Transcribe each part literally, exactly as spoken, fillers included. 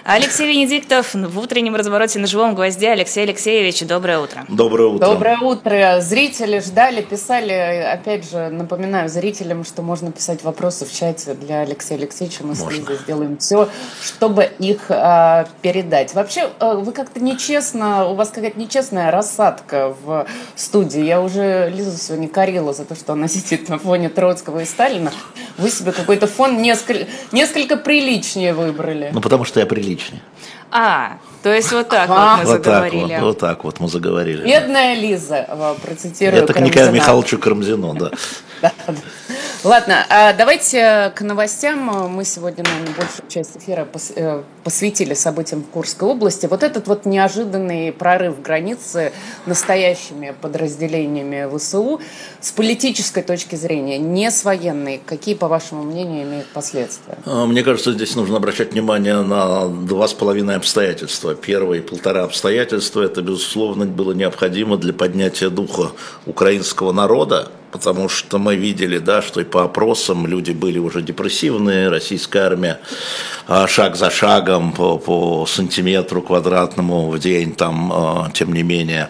Алексей Венедиктов в утреннем развороте на живом гвозде. Алексей Алексеевич, доброе утро. Доброе утро. Доброе утро. Зрители ждали, писали. Опять же, напоминаю зрителям, что можно писать вопросы в чате для Алексея Алексеевича. Мы с Лизой сделаем все, чтобы их а, передать. Вообще, вы как-то нечестно, у вас какая-то нечестная рассадка в студии. Я уже Лизу сегодня корила за то, что она сидит на фоне Троцкого и Сталина. Вы себе какой-то фон несколько, несколько приличнее выбрали. Ну, потому что я приличнее. А, то есть вот так а, вот мы вот заговорили. Так вот, вот так вот мы заговорили. Бедная Лиза, процитирую Это к Николаю Михайловичу Карамзину, да. Ладно, давайте к новостям. Мы сегодня, наверное, большую часть эфира посвятили событиям в Курской области. Вот этот вот неожиданный прорыв границы настоящими подразделениями ВСУ с политической точки зрения, не с военной, какие, по вашему мнению, имеют последствия? Мне кажется, здесь нужно обращать внимание на два с половиной обстоятельства. Первое и полтора обстоятельства – это, безусловно, было необходимо для поднятия духа украинского народа, потому что мы видели, да, что и по опросам люди были уже депрессивные, российская армия шаг за шагом по, по сантиметру квадратному в день, там, тем не менее,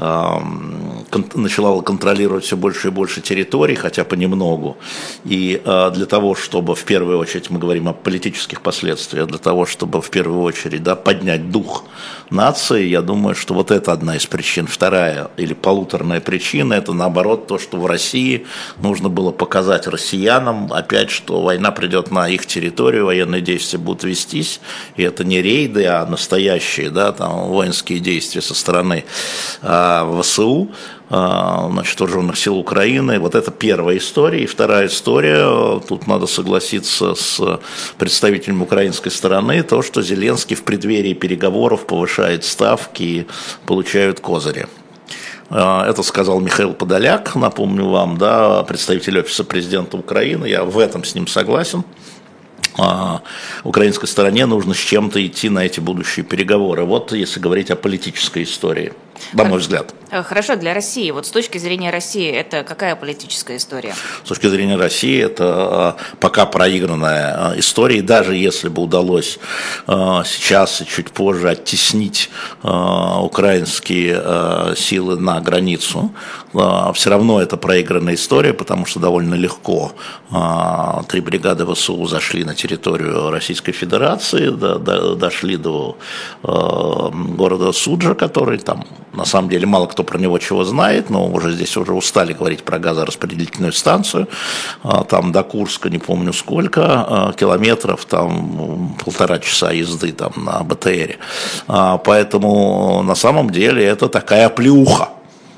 начала контролировать все больше и больше территорий, хотя понемногу. И для того, чтобы в первую очередь, мы говорим о политических последствиях, для того, чтобы в первую очередь, да, поднять дух нации, я думаю, что вот это одна из причин. Вторая или полуторная причина – это наоборот то, что в России нужно было показать россиянам опять, что война придет на их территорию, военные действия будут вестись, и это не рейды, а настоящие, да, там, воинские действия со стороны э, ВСУ, значит, вооруженных сил Украины. Вот это первая история. И вторая история, тут надо согласиться с представителями украинской стороны, то, что Зеленский в преддверии переговоров повышает ставки и получают козыри. Это сказал Михаил Подоляк, напомню вам, да, представитель офиса президента Украины. Я в этом с ним согласен. Украинской стороне нужно с чем-то идти на эти будущие переговоры. Вот если говорить о политической истории, на мой взгляд. Хорошо, для России. Вот с точки зрения России, это какая политическая история? С точки зрения России, это пока проигранная история. И даже если бы удалось сейчас и чуть позже оттеснить украинские силы на границу, все равно это проигранная история, потому что довольно легко три бригады ВСУ зашли на территорию Российской Федерации, дошли до города Суджа, который там, на самом деле, мало кто про него чего знает, но уже здесь уже устали говорить про газораспределительную станцию. Там до Курска не помню сколько километров, там полтора часа езды там на БТРе. Поэтому на самом деле это такая плюха.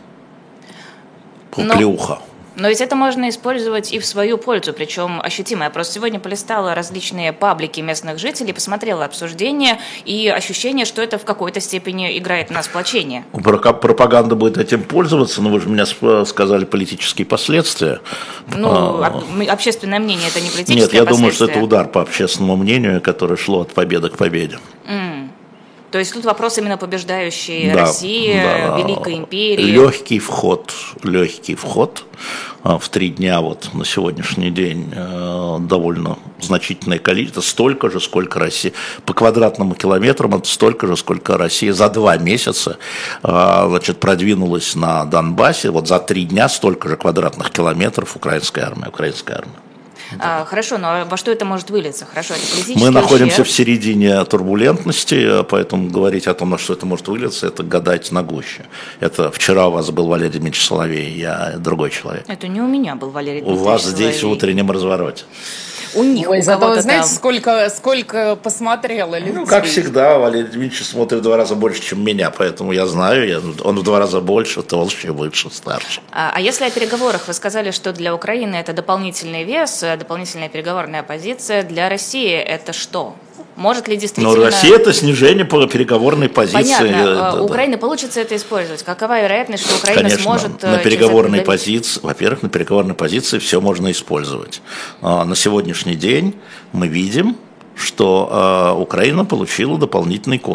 Плюха. Но ведь это можно использовать и в свою пользу, причем ощутимо. Я просто сегодня полистала различные паблики местных жителей, посмотрела обсуждения и ощущение, что это в какой-то степени играет на сплочение. Пропаганда будет этим пользоваться, но вы же меня сказали политические последствия. Ну, а... общественное мнение – это не политические последствия. Нет, я думаю, что это удар по общественному мнению, которое шло от победы к победе. Mm. То есть тут вопрос именно побеждающей да, России, да. Великой империи. Легкий вход, легкий вход в три дня вот на сегодняшний день довольно значительное количество, столько же, сколько Россия, по квадратному километрам это столько же, сколько Россия за два месяца, значит, продвинулась на Донбассе, вот за три дня столько же квадратных километров украинская армия, украинская армия. А, хорошо, но во что это может вылиться? Хорошо, это политический Мы находимся ущерб. в середине турбулентности, поэтому говорить о том, на что это может вылиться, это гадать на гуще. Это вчера у вас был Валерий Дмитриевич Соловей, я другой человек. Это не у меня был Валерий Дмитриевич У вас Соловей. Здесь в утреннем развороте. У них, Ой, у зато кого-то знаете, там. сколько, сколько посмотрела людей. Ну, как всегда, Валерий Дмитриевич смотрит в два раза больше, чем меня, поэтому я знаю, я, он в два раза больше, толще, выше, старше. А, а если о переговорах? Вы сказали, что для Украины это дополнительный вес, дополнительная переговорная позиция. Для России это что? Может ли действительно... Но Россия – это снижение по переговорной позиции. Понятно. Да, у да. Украины получится это использовать? Какова вероятность, что Украина Конечно, сможет... на переговорной позиции, во-первых, на переговорной позиции все можно использовать. На сегодняшний день мы видим, что Украина получила дополнительный козырь.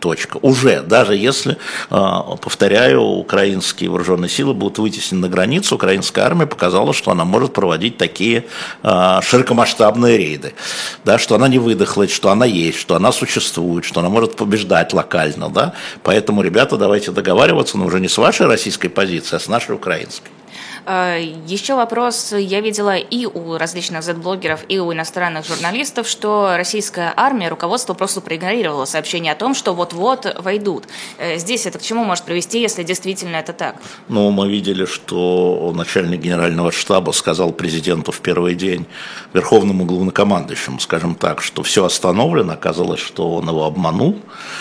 точка. Уже, даже если, повторяю, украинские вооруженные силы будут вытеснены на границу, украинская армия показала, что она может проводить такие широкомасштабные рейды, да, что она не выдохлась, что она есть, что она существует, что она может побеждать локально. Да? Поэтому, ребята, давайте договариваться, но уже не с вашей российской позиции, а с нашей украинской. Еще вопрос. Я видела и у различных зет-блогеров, и у иностранных журналистов, что российская армия, руководство просто проигнорировало сообщение о том, что вот-вот войдут. Здесь это к чему может привести, если действительно это так? Ну, мы видели, что начальник генерального штаба сказал президенту в первый день, верховному главнокомандующему, скажем так, что все остановлено. Оказалось, что он его обманул.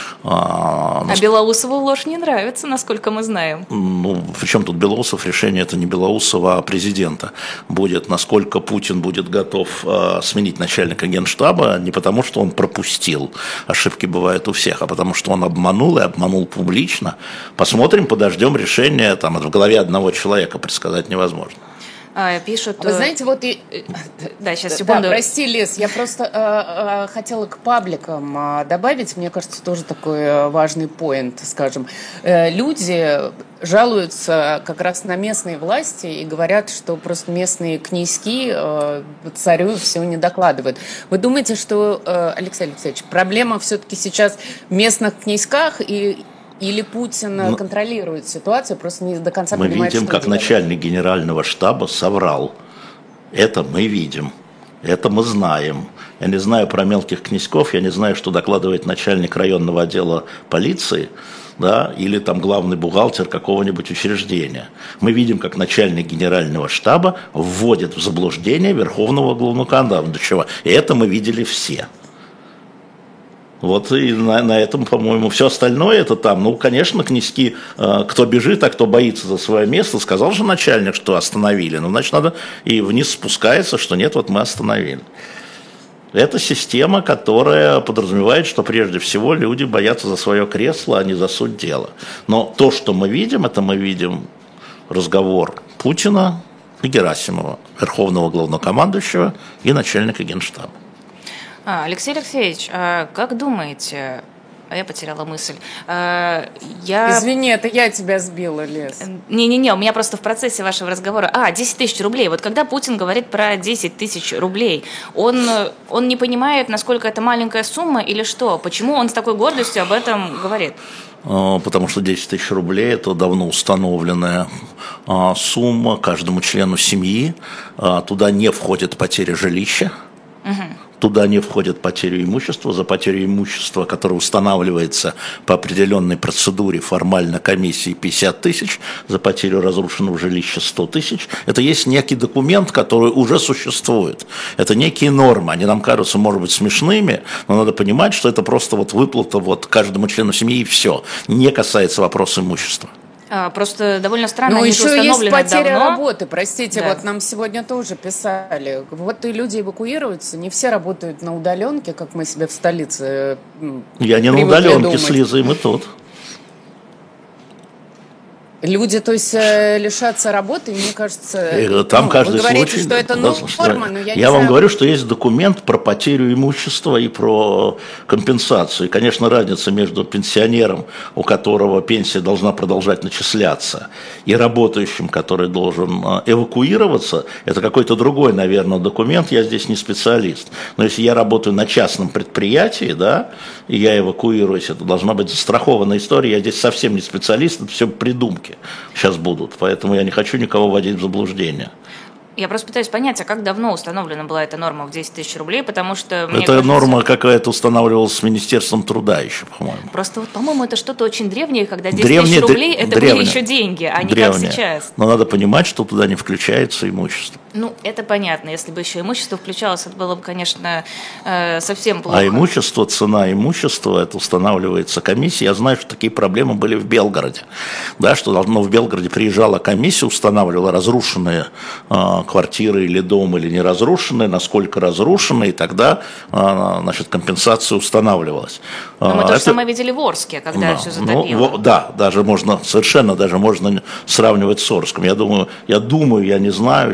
А, а Белоусову ложь не нравится, насколько мы знаем. Ну, причем тут Белоусов? Решение это не Белоусова, а президента будет, насколько Путин будет готов э, сменить начальника генштаба, не потому, что он пропустил, ошибки бывают у всех, а потому, что он обманул и обманул публично. Посмотрим, подождем решения, там, в голове одного человека предсказать невозможно. А, пишут... Вы знаете, вот и... Да, сейчас, секунду. Да, прости, Лес, я просто э, э, хотела к пабликам э, добавить, мне кажется, тоже такой важный поинт, скажем. Э, люди жалуются как раз на местные власти и говорят, что просто местные князьки э, царю все не докладывают. Вы думаете, что, э, Алексей Алексеевич, проблема все-таки сейчас в местных князьках и... Или Путин ну, контролирует ситуацию, просто не до конца мы понимает, видим, что как делать. Начальник генерального штаба соврал. Это мы видим. Это мы знаем. Я не знаю про мелких князьков, я не знаю, что докладывает начальник районного отдела полиции, да, или там главный бухгалтер какого-нибудь учреждения. Мы видим, как начальник генерального штаба вводит в заблуждение верховного главнокомандующего. И это мы видели все. Вот и на, на этом, по-моему, все остальное это там. Ну, конечно, князьки, э, кто бежит, а кто боится за свое место, сказал же начальник, что остановили. Ну, значит, надо и вниз спускается, что нет, вот мы остановили. Это система, которая подразумевает, что прежде всего люди боятся за свое кресло, а не за суть дела. Но то, что мы видим, это мы видим разговор Путина и Герасимова, верховного главнокомандующего и начальника генштаба. А, Алексей Алексеевич, а как думаете, а я потеряла мысль, а, я... Извини, это я тебя сбила, Лес. Не-не-не, у меня просто в процессе вашего разговора, а, десять тысяч рублей, вот когда Путин говорит про десять тысяч рублей, он, он не понимает, насколько это маленькая сумма или что, почему он с такой гордостью об этом говорит? Потому что десять тысяч рублей – это давно установленная сумма каждому члену семьи, туда не входит потеря жилища. Угу. Туда не входит потеря имущества. За потерю имущества, которое устанавливается по определенной процедуре формально комиссии пятьдесят тысяч, за потерю разрушенного жилища сто тысяч. Это есть некий документ, который уже существует. Это некие нормы. Они нам кажутся, может быть, смешными, но надо понимать, что это просто вот выплата вот каждому члену семьи и все. Не касается вопроса имущества. Просто довольно странно, но они еще есть потеря давно. работы, простите, да. Вот нам сегодня тоже писали, вот и люди эвакуируются, не все работают на удаленке, как мы себе в столице Я не на удаленке с Лизой, мы тут. Люди, то есть, лишатся работы, мне кажется... Там ну, каждый вы говорите, случай, что это да, норма, но я, я не Я вам знаю... говорю, что есть документ про потерю имущества и про компенсацию. И, конечно, разница между пенсионером, у которого пенсия должна продолжать начисляться, и работающим, который должен эвакуироваться, это какой-то другой, наверное, документ. Я здесь не специалист. Но если я работаю на частном предприятии, да, и я эвакуируюсь, это должна быть застрахованная история. Я здесь совсем не специалист, это все придумки сейчас будут, поэтому я не хочу никого вводить в заблуждение. Я просто пытаюсь понять, а как давно установлена была эта норма в десять тысяч рублей, потому что... Мне Эта кажется, норма какая-то устанавливалась с Министерством труда еще, по-моему. Просто, вот, по-моему, это что-то очень древнее, когда десять тысяч рублей это древнее, были еще деньги, а не древнее. Как сейчас. Но надо понимать, что туда не включается имущество. Ну, это понятно. Если бы еще имущество включалось, это было бы, конечно, совсем плохо. А имущество, цена имущества, это устанавливается комиссией. Я знаю, что такие проблемы были в Белгороде. Да, что давно в Белгороде приезжала комиссия, устанавливала разрушенные э, квартиры или дом, или не разрушенные, насколько разрушены, и тогда э, значит, компенсация устанавливалась. Но мы а, то же это... самое видели в Орске, когда да, все затопило. Ну, да, даже можно, совершенно даже можно сравнивать с Орском. Я думаю, я думаю, я не знаю сейчас, еще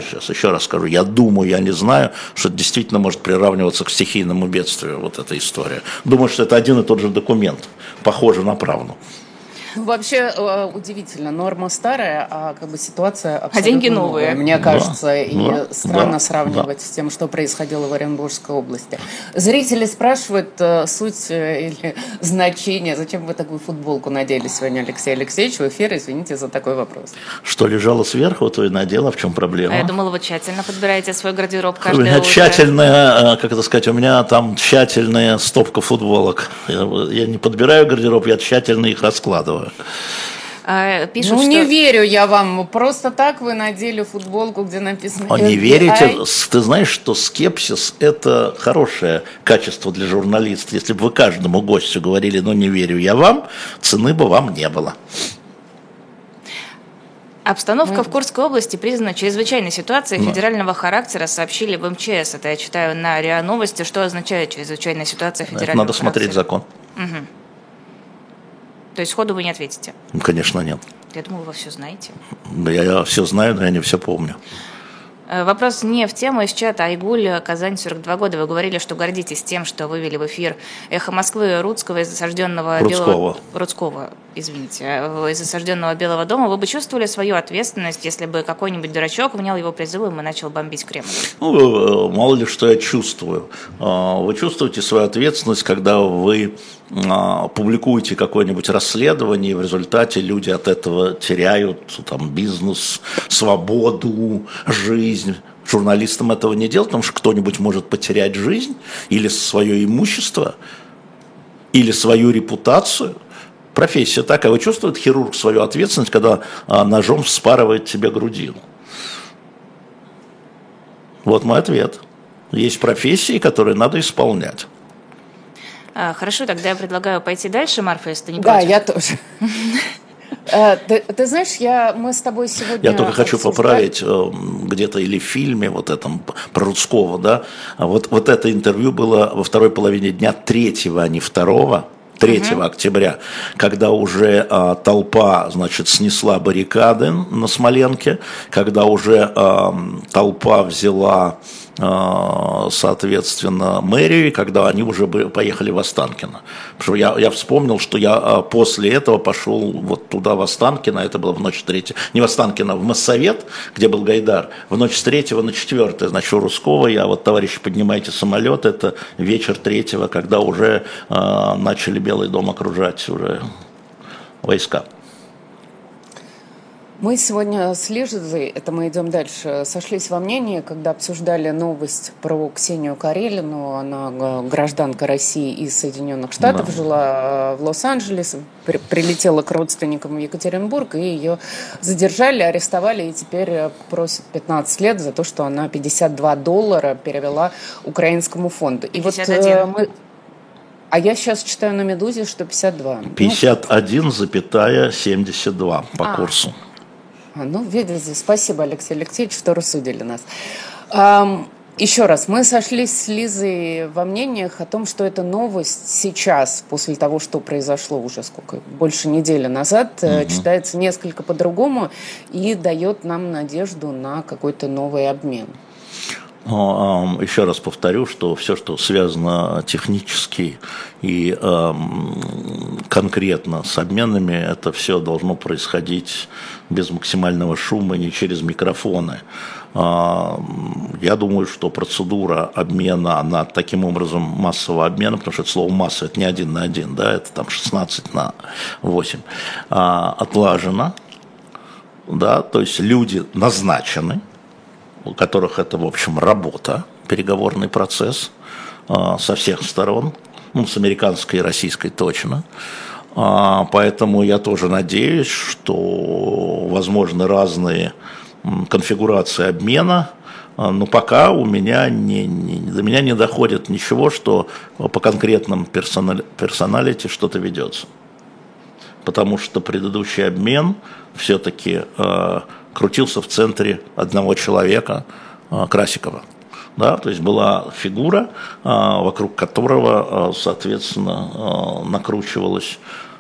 еще раз скажу, я думаю, я не знаю, что это действительно может приравниваться к стихийному бедствию, вот эта история. Думаю, что это один и тот же документ, похоже на правну. Вообще удивительно, норма старая, а как бы ситуация абсолютно а деньги новые. новая, мне кажется, да, и да, странно да, сравнивать да. с тем, что происходило в Оренбургской области. Зрители спрашивают э, суть э, или значение, зачем вы такую футболку надели сегодня, Алексей Алексеевич, в эфир, извините за такой вопрос. Что лежало сверху, то и надела, в чем проблема? А я думала, вы тщательно подбираете свой гардероб каждое У меня утро. тщательная, как это сказать, у меня там тщательная стопка футболок. Я, я не подбираю гардероб, я тщательно их раскладываю. А, пишут, ну, что... не верю я вам. Просто так вы надели футболку, где написано А не верите? Ты знаешь, что скепсис – это хорошее качество для журналиста. Если бы вы каждому гостю говорили, ну, не верю я вам, цены бы вам не было. Обстановка в Курской области признана чрезвычайной ситуацией федерального характера, сообщили в эм че эс. Это я читаю на РИА Новости. Что означает чрезвычайная ситуация федерального Надо характера? смотреть закон. Угу. То есть сходу вы не ответите? Ну, конечно, нет. Я думаю, вы все знаете. Я, я все знаю, но я не все помню. Вопрос не в тему из чата. Айгуль, Казань, сорок два года. Вы говорили, что гордитесь тем, что вывели в эфир «Эхо Москвы» Рудского из осажденного Рудского. Белого... Рудского, извините, из осажденного Белого дома. Вы бы чувствовали свою ответственность, если бы какой-нибудь дурачок внял его призывом и начал бомбить Кремль? Ну, мало ли, что я чувствую. Вы чувствуете свою ответственность, когда вы публикуете какое-нибудь расследование, и в результате люди от этого теряют там, бизнес, свободу, жизнь. Журналистам этого не делать, потому что кто-нибудь может потерять жизнь или свое имущество, или свою репутацию. Профессия такая. Вы чувствуете, хирург, свою ответственность, когда ножом вспарывает тебе грудину? Вот мой ответ. Есть профессии, которые надо исполнять. Хорошо, тогда я предлагаю пойти дальше, Марфа, если ты не да, против. Да, я тоже. Ты, ты знаешь, я, мы с тобой сегодня... Я только хочу обсуждали... поправить, где-то или в фильме вот этом про Рудского, да, вот, вот это интервью было во второй половине дня третьего, а не второго, третьего октября, когда уже а, толпа, значит, снесла баррикады на Смоленке, когда уже а, толпа взяла, а, соответственно, мэрию, и когда они уже поехали в Останкино. Потому что я, я вспомнил, что я а, после этого пошел вот туда, в Останкино, это было в ночь с третьего, не в Останкино, в Моссовет, где был Гайдар, в ночь с третьего на четвертое, значит, у Рудского я, вот, товарищи, поднимайте самолет, это вечер третьего, когда уже а, начали Белый дом окружать уже войска. Мы сегодня с Лизой, это мы идем дальше, сошлись во мнении, когда обсуждали новость про Ксению Карелину. Она гражданка России из Соединенных Штатов, да. Жила в Лос-Анджелесе, при, прилетела к родственникам в Екатеринбург, и ее задержали, арестовали, и теперь просят пятнадцать лет за то, что она пятьдесят два доллара перевела украинскому фонду. И пятьдесят один. Вот мы... А я сейчас читаю на «Медузе», что пятьдесят два. пятьдесят один семьдесят два по а. курсу. А, ну, видите, спасибо, Алексей Алексеевич, что рассудили нас. Um, еще раз, мы сошлись с Лизой во мнениях о том, что эта новость сейчас, после того, что произошло уже сколько, больше недели назад, угу. читается несколько по-другому и дает нам надежду на какой-то новый обмен. Еще раз повторю, что все, что связано технически и э, конкретно с обменами, это все должно происходить без максимального шума и не через микрофоны. Э, я думаю, что процедура обмена, она таким образом массового обмена, потому что это слово масса, это не один на один, да, это там шестнадцать на восемь, э, отлажена, да, то есть люди назначены, у которых это, в общем, работа, переговорный процесс э, со всех сторон, ну, с американской и российской точно. Э, поэтому я тоже надеюсь, что возможны разные э, конфигурации обмена, э, но пока у меня не, не, до меня не доходит ничего, что по конкретным персонали, персоналити что-то ведется. Потому что предыдущий обмен все-таки э, крутился в центре одного человека, э, Красикова. Да, то есть была фигура, э, вокруг которого, э, соответственно, э, накручивалась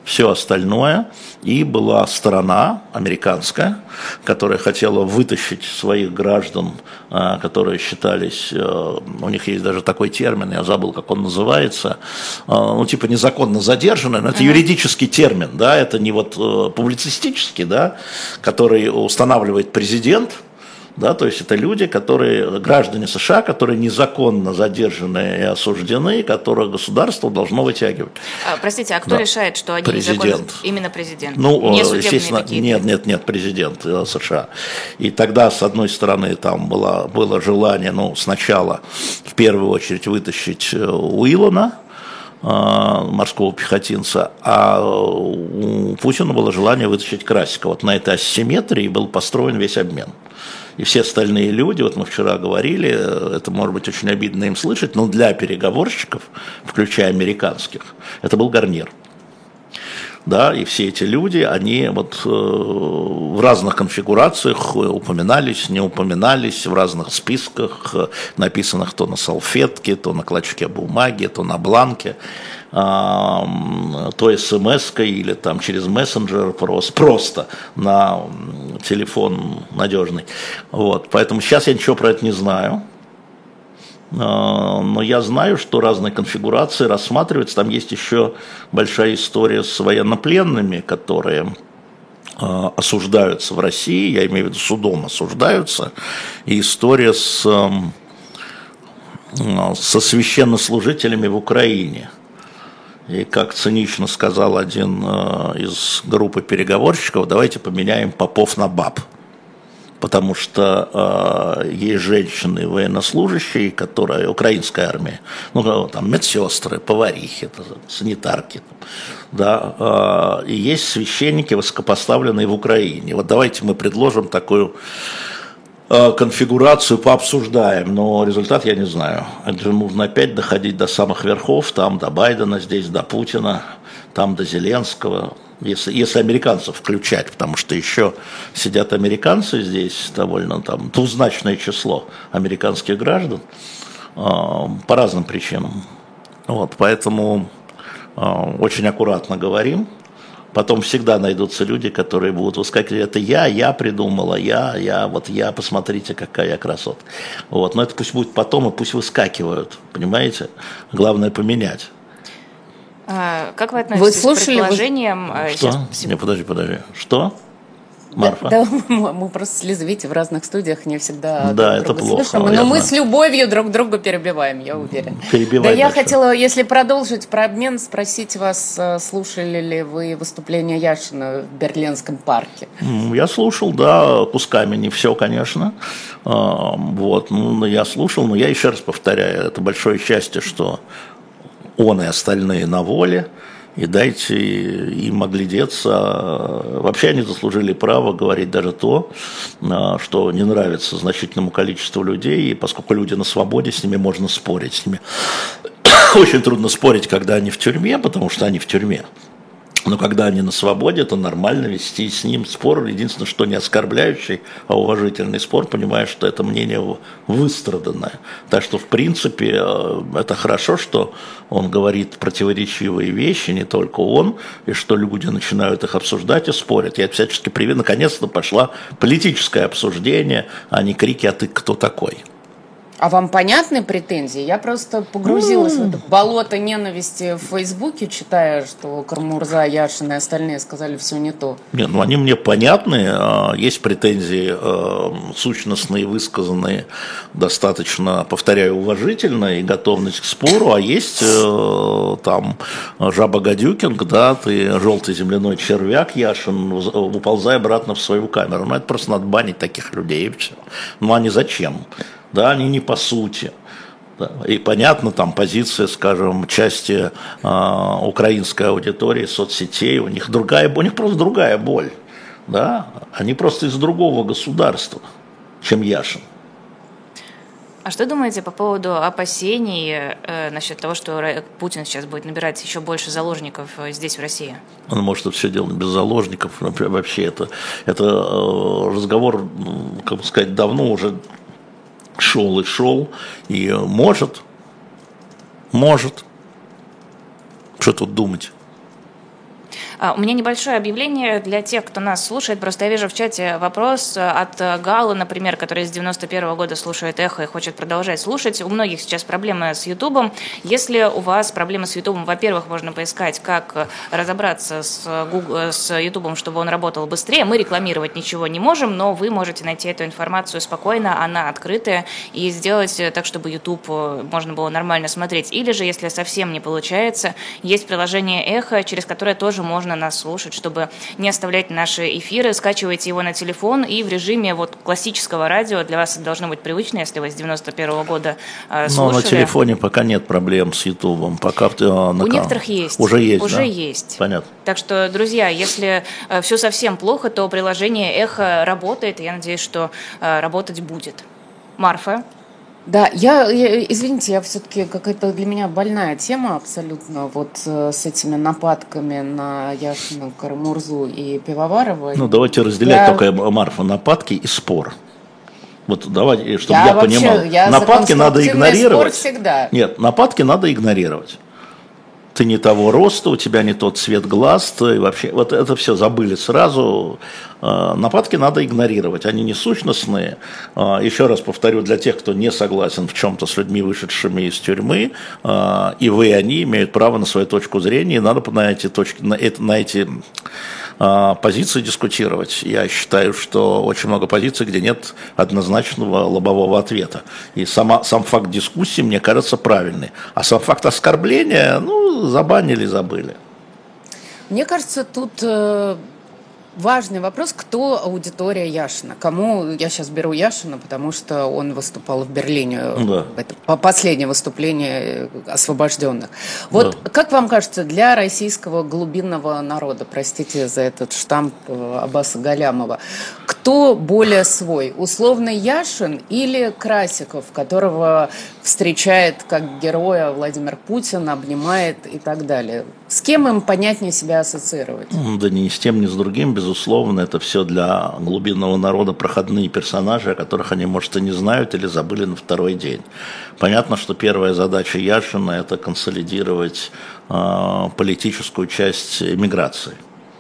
все остальное. И была сторона американская, которая хотела вытащить своих граждан, которые считались, у них есть даже такой термин, я забыл, как он называется, ну типа незаконно задержанные, но это юридический термин, да, это не вот публицистический, да, который устанавливает президент. Да, то есть это люди, которые, граждане США, которые незаконно задержаны и осуждены, которых государство должно вытягивать. А, простите, а кто да. решает, что они президент. Незаконно? Именно президент? Ну, не естественно, какие-то? нет, нет, нет, президент США. И тогда, с одной стороны, там было, было желание, ну, сначала, в первую очередь, вытащить Уиллана, морского пехотинца, а у Путина было желание вытащить Красика. Вот на этой асимметрии был построен весь обмен. И все остальные люди, вот мы вчера говорили, это может быть очень обидно им слышать, но для переговорщиков, включая американских, это был гарнир. Да, и все эти люди, они вот э, в разных конфигурациях упоминались, не упоминались, в разных списках, написанных то на салфетке, то на клочке бумаги, то на бланке, э, то смс-кой или там через мессенджер просто, просто на телефон надежный. Вот, поэтому сейчас я ничего про это не знаю. Но я знаю, что разные конфигурации рассматриваются. Там есть еще большая история с военнопленными, которые осуждаются в России, я имею в виду судом осуждаются, и история с, со священнослужителями в Украине. И как цинично сказал один из группы переговорщиков, давайте поменяем попов на баб. Потому что э, есть женщины военнослужащие, которые, украинская армия, ну, там, медсестры, поварихи, санитарки, да, э, и есть священники, высокопоставленные в Украине. Вот давайте мы предложим такую э, конфигурацию, пообсуждаем, но результат я не знаю. Это же нужно опять доходить до самых верхов, там до Байдена, здесь до Путина, там до Зеленского. Если, если американцев включать, потому что еще сидят американцы здесь, довольно там двузначное число американских граждан, э, по разным причинам. Вот, поэтому э, очень аккуратно говорим. Потом всегда найдутся люди, которые будут выскакивать, это я, я придумала, я, я, вот я, посмотрите, какая я красотка. Вот, но это пусть будет потом, и пусть выскакивают, понимаете? Главное поменять. А, как вы относитесь вы слушали, к предположениям? Вы... Что? Сейчас... Не, подожди, подожди. Что? Марфа? Да, да, мы просто с Лизой, видите, в разных студиях не всегда да, это плохо, слышим, но мы знаю. С любовью друг друга перебиваем, я уверена. Перебивай да, я дальше. хотела, если продолжить про обмен, спросить вас, слушали ли вы выступление Яшина в Берлинском парке? Я слушал, да, кусками, не все, конечно. Вот, ну, я слушал, но я еще раз повторяю, это большое счастье, что он и остальные на воле, и дайте им оглядеться. Вообще они заслужили право говорить даже то, что не нравится значительному количеству людей, и поскольку люди на свободе, с ними можно спорить. С ними очень трудно спорить, когда они в тюрьме, потому что они в тюрьме. Но когда они на свободе, то нормально вести с ним спор. Единственное, что не оскорбляющий, а уважительный спор, понимаешь, что это мнение выстраданное. Так что, в принципе, это хорошо, что он говорит противоречивые вещи, не только он, и что люди начинают их обсуждать и спорят. Я всячески привет, наконец-то пошла политическое обсуждение, а не крики «а ты кто такой?». А вам понятны претензии? Я просто погрузилась mm. в это болото ненависти в Фейсбуке, читая, что Карамурза, Яшин и остальные сказали все не то. Нет, ну они мне понятны. Есть претензии сущностные, высказанные достаточно, повторяю, уважительно и готовность к спору, а есть там жаба гадюкинг, да, ты желтый земляной червяк, Яшин, уползай обратно в свою камеру. Ну это просто надо банить таких людей и все. Ну они зачем? Да, они не по сути. Да. И понятно, там позиция, скажем, части э, украинской аудитории, соцсетей, у них другая, у них просто другая боль. Да? Они просто из другого государства, чем Яшин. А что думаете по поводу опасений э, насчет того, что Путин сейчас будет набирать еще больше заложников здесь, в России? Он может это все делать без заложников. Вообще это, это э, разговор, как бы сказать, давно уже шел и шел, и может, может, что тут думать. У меня небольшое объявление для тех, кто нас слушает. Просто я вижу в чате вопрос от Галы, например, которая с девяносто первого года слушает «Эхо» и хочет продолжать слушать. У многих сейчас проблемы с Ютубом. Если у вас проблемы с Ютубом, во-первых, можно поискать, как разобраться с, Google, с Ютубом, чтобы он работал быстрее. Мы рекламировать ничего не можем, но вы можете найти эту информацию спокойно, она открытая, и сделать так, чтобы Ютуб можно было нормально смотреть. Или же, если совсем не получается, есть приложение «Эхо», через которое тоже можно нас слушать, чтобы не оставлять наши эфиры. Скачивайте его на телефон, и в режиме вот классического радио, для вас это должно быть привычно, если вы с девяносто первого года э, слушали. Но на телефоне пока нет проблем с Ютубом. Пока э, на... У некоторых есть. Уже есть, Уже да? есть. Понятно. Так что, друзья, если э, все совсем плохо, то приложение «Эхо» работает, и я надеюсь, что э, работать будет. Марфа? Да, я, я, извините, я все-таки какая-то для меня больная тема абсолютно вот э, с этими нападками на Яшину, Карамурзу и Пивоварова. Ну, давайте разделять я... только, Марфа, нападки и спор. Вот давайте, чтобы я, я вообще, понимал. Я нападки надо игнорировать. Спор всегда. Нет, нападки надо игнорировать. Ты не того роста, у тебя не тот цвет глаз, ты вообще, вот это все забыли сразу. Нападки надо игнорировать, они не сущностные. Еще раз повторю, для тех, кто не согласен в чем-то с людьми, вышедшими из тюрьмы, и вы, и они имеют право на свою точку зрения, и надо на эти точки, на эти, на эти позиции дискутировать. Я считаю, что очень много позиций, где нет однозначного лобового ответа. И сама, сам факт дискуссии, мне кажется, правильный. А сам факт оскорбления, ну, забанили, забыли. Мне кажется, тут э, важный вопрос, кто аудитория Яшина. Кому, я сейчас беру Яшина, потому что он выступал в Берлине, да. Это последнее выступление освобожденных. Вот да. Как вам кажется, для российского глубинного народа, простите за этот штамп Аббаса Галямова, кто более свой? Условный Яшин или Красиков, которого встречает как героя Владимир Путин, обнимает и так далее? С кем им понятнее себя ассоциировать? Да ни с тем, ни с другим, безусловно. Это все для глубинного народа проходные персонажи, о которых они, может, и не знают или забыли на второй день. Понятно, что первая задача Яшина – это консолидировать э, политическую часть эмиграции.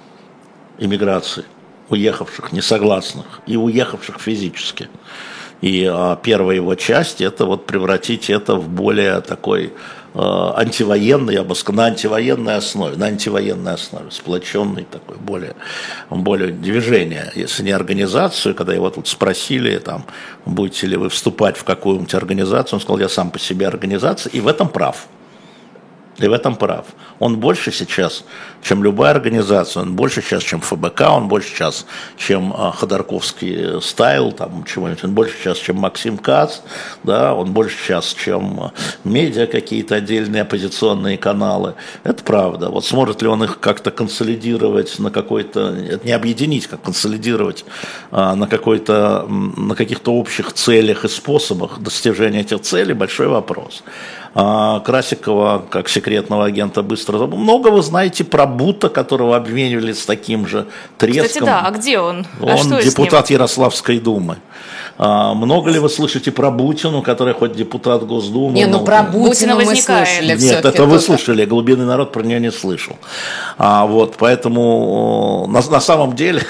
Эмиграции. Уехавших, несогласных и уехавших физически. И а, первая его часть – это вот превратить это в более такой а, антивоенный, я бы сказал, на антивоенной основе, на антивоенной основе, сплоченный такой, более, более движение, если не организацию. Когда его тут спросили, там, будете ли вы вступать в какую-нибудь организацию, он сказал, я сам по себе организация, и в этом прав. И в этом прав. Он больше сейчас, чем любая организация, он больше сейчас, чем ФБК, он больше сейчас, чем а, Ходорковский стайл, там, чего-нибудь, он больше сейчас, чем Максим Кац, да, он больше сейчас, чем а, медиа, какие-то отдельные оппозиционные каналы. Это правда. Вот сможет ли он их как-то консолидировать на какой-то, не объединить, как консолидировать а, на какой-то, на каких-то общих целях и способах достижения этих целей, большой вопрос. Красикова, как секретного агента, быстро забыл. Много вы знаете про Бута, которого обвинивали с таким же треском. Кстати, да, а где он? Он а что депутат Ярославской думы. А, много ли вы слышите про Бутину, который хоть депутат Госдумы? Не, ну про Бутина мы возникает. слышали. Нет, это вы слышали, глубинный народ про нее не слышал. А, вот, поэтому на, на самом деле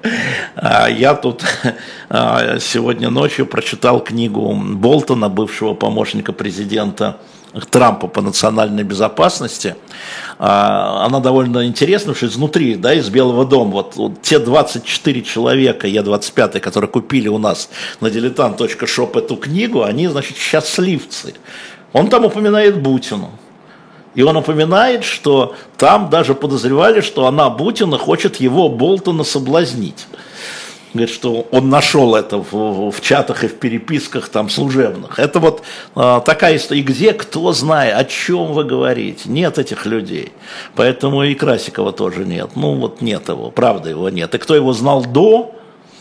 я тут сегодня ночью прочитал книгу Болтона, бывшего помощника президента Трампа по национальной безопасности. Она довольно интересна, что изнутри, да, из Белого дома, вот, вот те двадцать четыре человека, Е двадцать пять, которые купили у нас на дилетант точка шоп эту книгу, они, значит, счастливцы. Он там упоминает Бутину. И он упоминает, что там даже подозревали, что она, Бутина, хочет его, Болтона, соблазнить. Говорит, что он нашел это в, в чатах и в переписках там служебных. Это вот а, такая история. И где, кто знает, о чем вы говорите. Нет этих людей. Поэтому и Красикова тоже нет. Ну вот нет его, правда его нет. И кто его знал до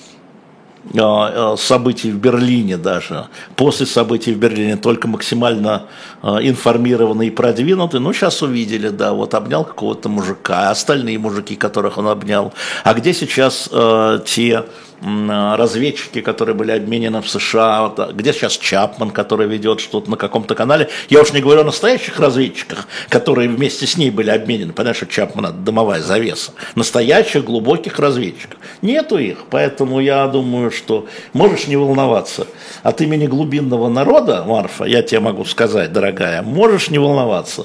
а, событий в Берлине даже, после событий в Берлине, только максимально а, информированный и продвинутый. Ну сейчас увидели, да, вот обнял какого-то мужика, а остальные мужики, которых он обнял. А где сейчас а, те разведчики, которые были обменены в США, где сейчас Чапман, который ведет что-то на каком-то канале. Я уж не говорю о настоящих разведчиках, которые вместе с ней были обменены. Понимаешь, что Чапман – это дымовая завеса. Настоящих глубоких разведчиков. Нету их, поэтому я думаю, что можешь не волноваться. От имени глубинного народа, Марфа, я тебе могу сказать, дорогая, можешь не волноваться.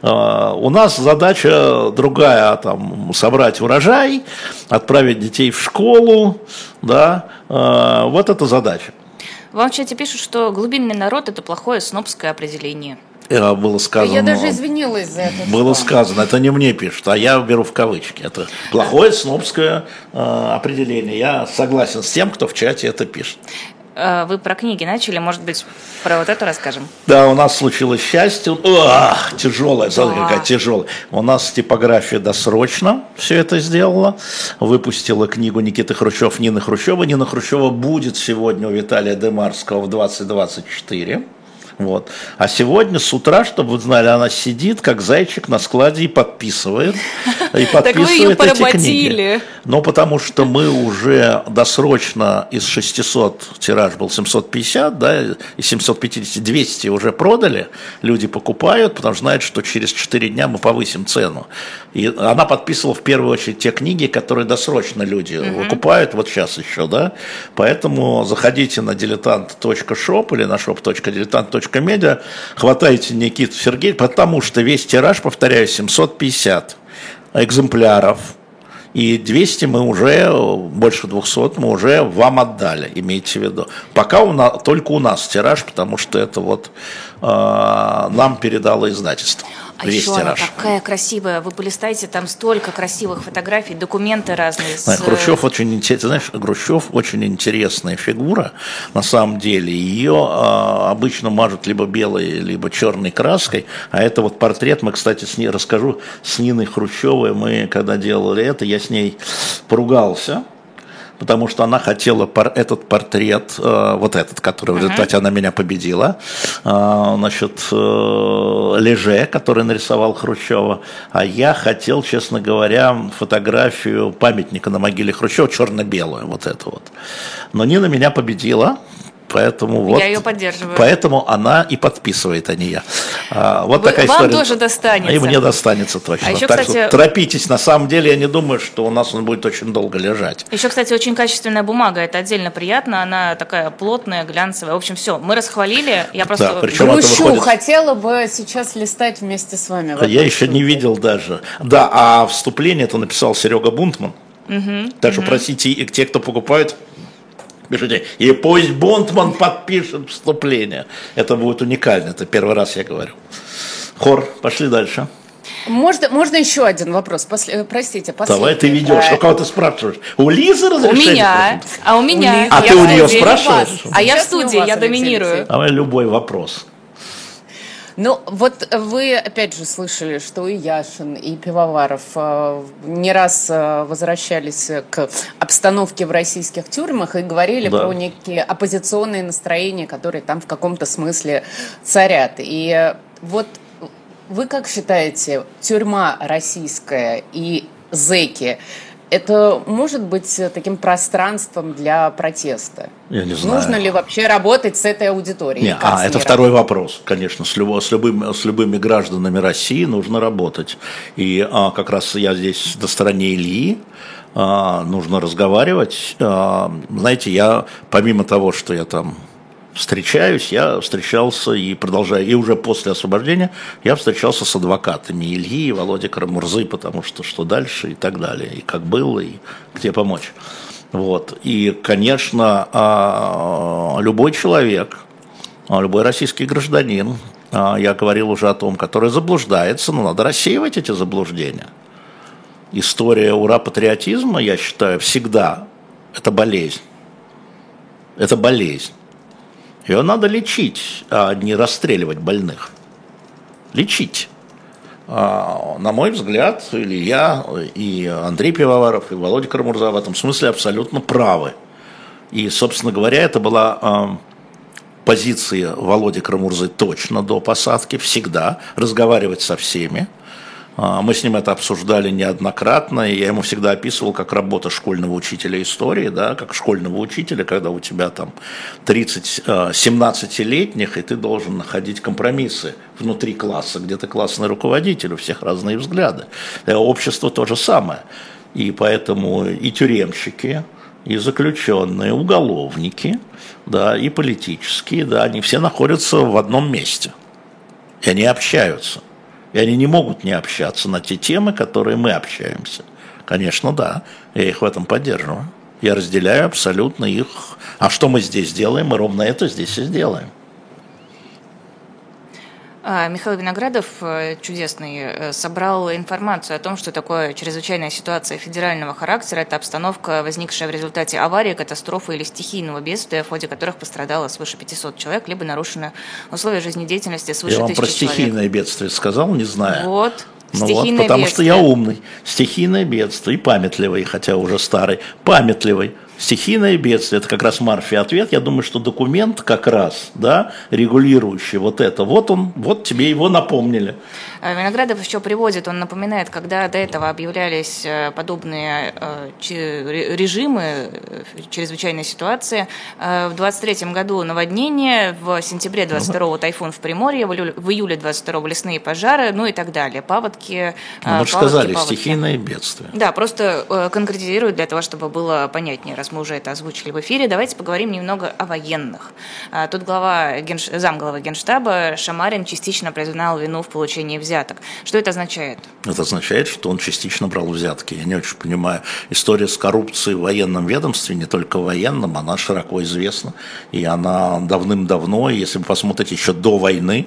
У нас задача другая, там, собрать урожай, отправить детей в школу, да, вот это задача. Вам в чате пишут, что глубинный народ – это плохое снобское определение. Было сказано, я даже извинилась за это. Было сказано, это не мне пишут, а я беру в кавычки. Это плохое снобское э, определение. Я согласен с тем, кто в чате это пишет. Вы про книги начали, может быть, про вот это расскажем? Да, у нас случилось счастье. Ах, тяжелая, смотри, какая тяжелая. У нас типография досрочно все это сделала. Выпустила книгу Никиты Хрущев, Нины Хрущева. Нина Хрущева будет сегодня у Виталия Демарского в двадцать двадцать четыре. Вот. А сегодня с утра, чтобы вы знали, она сидит, как зайчик на складе и подписывает. И подписывает эти книги. Ну, потому что мы уже досрочно из шестисот, тираж был семьсот пятьдесят, да, из семьсот пятьдесят двести уже продали. Люди покупают, потому что знают, что через четыре дня мы повысим цену. И она подписывала в первую очередь те книги, которые досрочно люди угу. выкупают, вот сейчас еще, да. Поэтому заходите на дилетант точка шоп или на шоп точка дилетант точка медиа, хватайте Никиту Сергеевича, потому что весь тираж, повторяю, семьсот пятьдесят экземпляров. И двести мы уже, больше двухсот мы уже вам отдали, имейте в виду. Пока у нас, только у нас тираж, потому что это вот э, нам передало издательство. А еще она такая красивая, вы полистайте, там столько красивых фотографий, документы разные. С... Хрущев очень интересный, знаешь, Хрущев очень интересная фигура, на самом деле. Ее а, обычно мажут либо белой, либо черной краской, а это вот портрет, мы, кстати, с ней расскажу, с Ниной Хрущевой, мы когда делали это, я с ней поругался, потому что она хотела пор- этот портрет, э, вот этот, который в результате uh-huh. она меня победила, э, значит, э, Леже, который нарисовал Хрущева, а я хотел, честно говоря, фотографию памятника на могиле Хрущева, черно-белую, вот эту вот. Но Нина меня победила. Поэтому вот, я ее поддерживаю. Поэтому она и подписывает, а не я. А, вот Вы, такая вам история. Вам тоже достанется. И мне достанется точно. А еще, так кстати, что торопитесь. На самом деле я не думаю, что у нас он будет очень долго лежать. Еще, кстати, очень качественная бумага. Это отдельно приятно. Она такая плотная, глянцевая. В общем, все. Мы расхвалили. Я просто... Да, Грущу выходит... хотела бы сейчас листать вместе с вами. А я еще не видел даже. Да, а вступление это написал Серега Бунтман. Угу, так что, угу. простите, и те, кто покупают... Пишите, и пусть Бунтман подпишет вступление. Это будет уникально, это первый раз я говорю. Хор, пошли дальше. Можно, можно еще один вопрос? После, простите, последний. Давай ты ведешь, а кого ты спрашиваешь? У Лизы разрешение? У меня, а у меня. А ты у нее спрашиваешь? А я в студии, я доминирую. Давай любой вопрос. Ну, вот вы, опять же, слышали, что и Яшин, и Пивоваров э, не раз э, возвращались к обстановке в российских тюрьмах и говорили да. про некие оппозиционные настроения, которые там в каком-то смысле царят. И э, вот вы как считаете, тюрьма российская и зэки – это может быть таким пространством для протеста? Я не знаю. Нужно ли вообще работать с этой аудиторией? Не, а, это второй вопрос, конечно. С, любо, с, любым, с любыми гражданами России нужно работать. И а, как раз я здесь на стороне Ильи. А, нужно разговаривать. А, знаете, я помимо того, что я там... встречаюсь, я встречался и продолжаю, и уже после освобождения я встречался с адвокатами Ильи и Володи Карамурзы, потому что что дальше и так далее, и как было, и где помочь. Вот. И, конечно, любой человек, любой российский гражданин, я говорил уже о том, который заблуждается, но надо рассеивать эти заблуждения. История ура-патриотизма, я считаю, всегда это болезнь. Это болезнь. Ее надо лечить, а не расстреливать больных. Лечить. А, на мой взгляд, или я, и Андрей Пивоваров, и Володя Карамурза в этом смысле абсолютно правы. И, собственно говоря, это была а, позиция Володи Карамурзы точно до посадки, всегда разговаривать со всеми. Мы с ним это обсуждали неоднократно, и я ему всегда описывал как работа школьного учителя истории, да, как школьного учителя, когда у тебя там тридцать семнадцатилетних, и ты должен находить компромиссы внутри класса, где ты классный руководитель, у всех разные взгляды. Общество то же самое. И поэтому и тюремщики, и заключенные, уголовники, да, и политические, да, они все находятся в одном месте. И они общаются. И они не могут не общаться на те темы, которые мы общаемся. Конечно, да, я их в этом поддерживаю. Я разделяю абсолютно их. А что мы здесь делаем? Мы ровно это здесь и сделаем. Михаил Виноградов, чудесный, собрал информацию о том, что такое чрезвычайная ситуация федерального характера. Это обстановка, возникшая в результате аварии, катастрофы или стихийного бедствия, в ходе которых пострадало свыше пятисот человек, либо нарушены условия жизнедеятельности свыше Я вам тысячи про человек. стихийное бедствие сказал, не знаю. Вот. Ну вот, потому что я умный. Стихийное бедствие и памятливый, хотя уже старый, памятливый. Стихийное бедствие, это как раз Марфе ответ. Я думаю, что документ как раз, да, регулирующий вот это, вот он, вот тебе его напомнили. Виноградов еще приводит, он напоминает, когда до этого объявлялись подобные режимы чрезвычайной ситуации. В двадцать третьем году наводнение, в сентябре двадцать второго тайфун в Приморье, в июле двадцать второго лесные пожары, ну и так далее. Паводки. Ну, мы же сказали, паводки. Стихийное бедствие. Да, просто конкретизируют для того, чтобы было понятнее, раз мы уже это озвучили в эфире. Давайте поговорим немного о военных. Тут глава, генш... замглавы Генштаба Шамарин частично признал вину в получении взяток. Что это означает? Это означает, что он частично брал взятки. Я не очень понимаю. История с коррупцией в военном ведомстве, не только в военном, она широко известна. И она давным-давно, если вы посмотрите, еще до войны,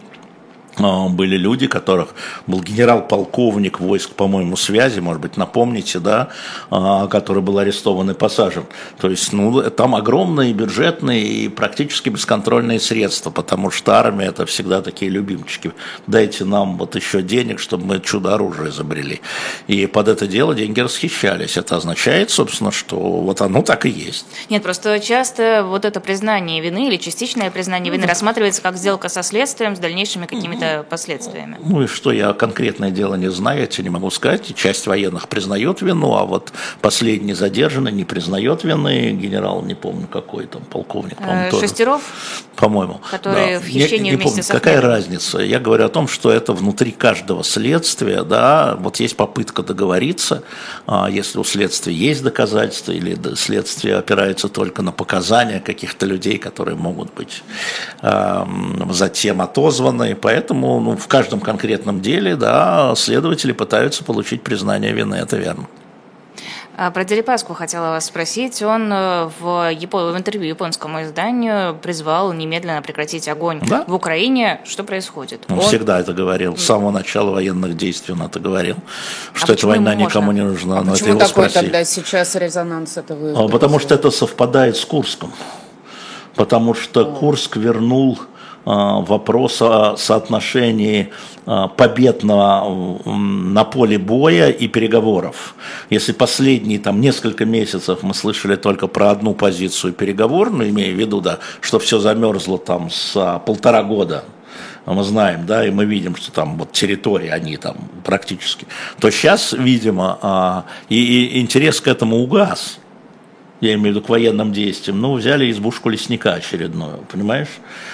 были люди, которых был генерал-полковник войск, по-моему, связи, может быть, напомните, да, который был арестован и посажен. То есть, ну, там огромные бюджетные и практически бесконтрольные средства, потому что армия – это всегда такие любимчики. Дайте нам вот еще денег, чтобы мы чудо-оружие изобрели. И под это дело деньги расхищались. Это означает, собственно, что вот оно так и есть. Нет, просто часто вот это признание вины или частичное признание вины рассматривается как сделка со следствием с дальнейшими какими-то последствиями. Ну и что, я конкретное дело не знаю, я тебе не могу сказать. Часть военных признает вину, а вот последний задержанный не признает вины. Генерал, не помню какой там, полковник, по-моему, тоже. Шестеров? По-моему. Который да. в хищении не, не вместе помню, с какая разница? Я говорю о том, что это внутри каждого следствия, да, вот есть попытка договориться, если у следствия есть доказательства, или следствие опирается только на показания каких-то людей, которые могут быть э, затем отозваны, поэтому ну, в каждом конкретном деле, да, следователи пытаются получить признание вины, это верно. Про Дерипаску хотела вас спросить. Он в, Япон... в интервью японскому изданию призвал немедленно прекратить огонь да? в Украине. Что происходит? Он, он всегда это говорил. С самого начала военных действий он это говорил. Что а эта война никому не нужна. А но почему это такой спроси. тогда сейчас резонанс это вызвал? Потому что это совпадает с Курском. Потому что О. Курск вернул вопрос о соотношении побед на, на поле боя и переговоров. Если последние там, несколько месяцев мы слышали только про одну позицию переговорную, имея в виду, да, что все замерзло там с полтора года, мы знаем, да, и мы видим, что там вот территории, они там практически, то сейчас, видимо, и, и интерес к этому угас. Я имею в виду к военным действиям. Ну, взяли избушку лесника очередную, понимаешь?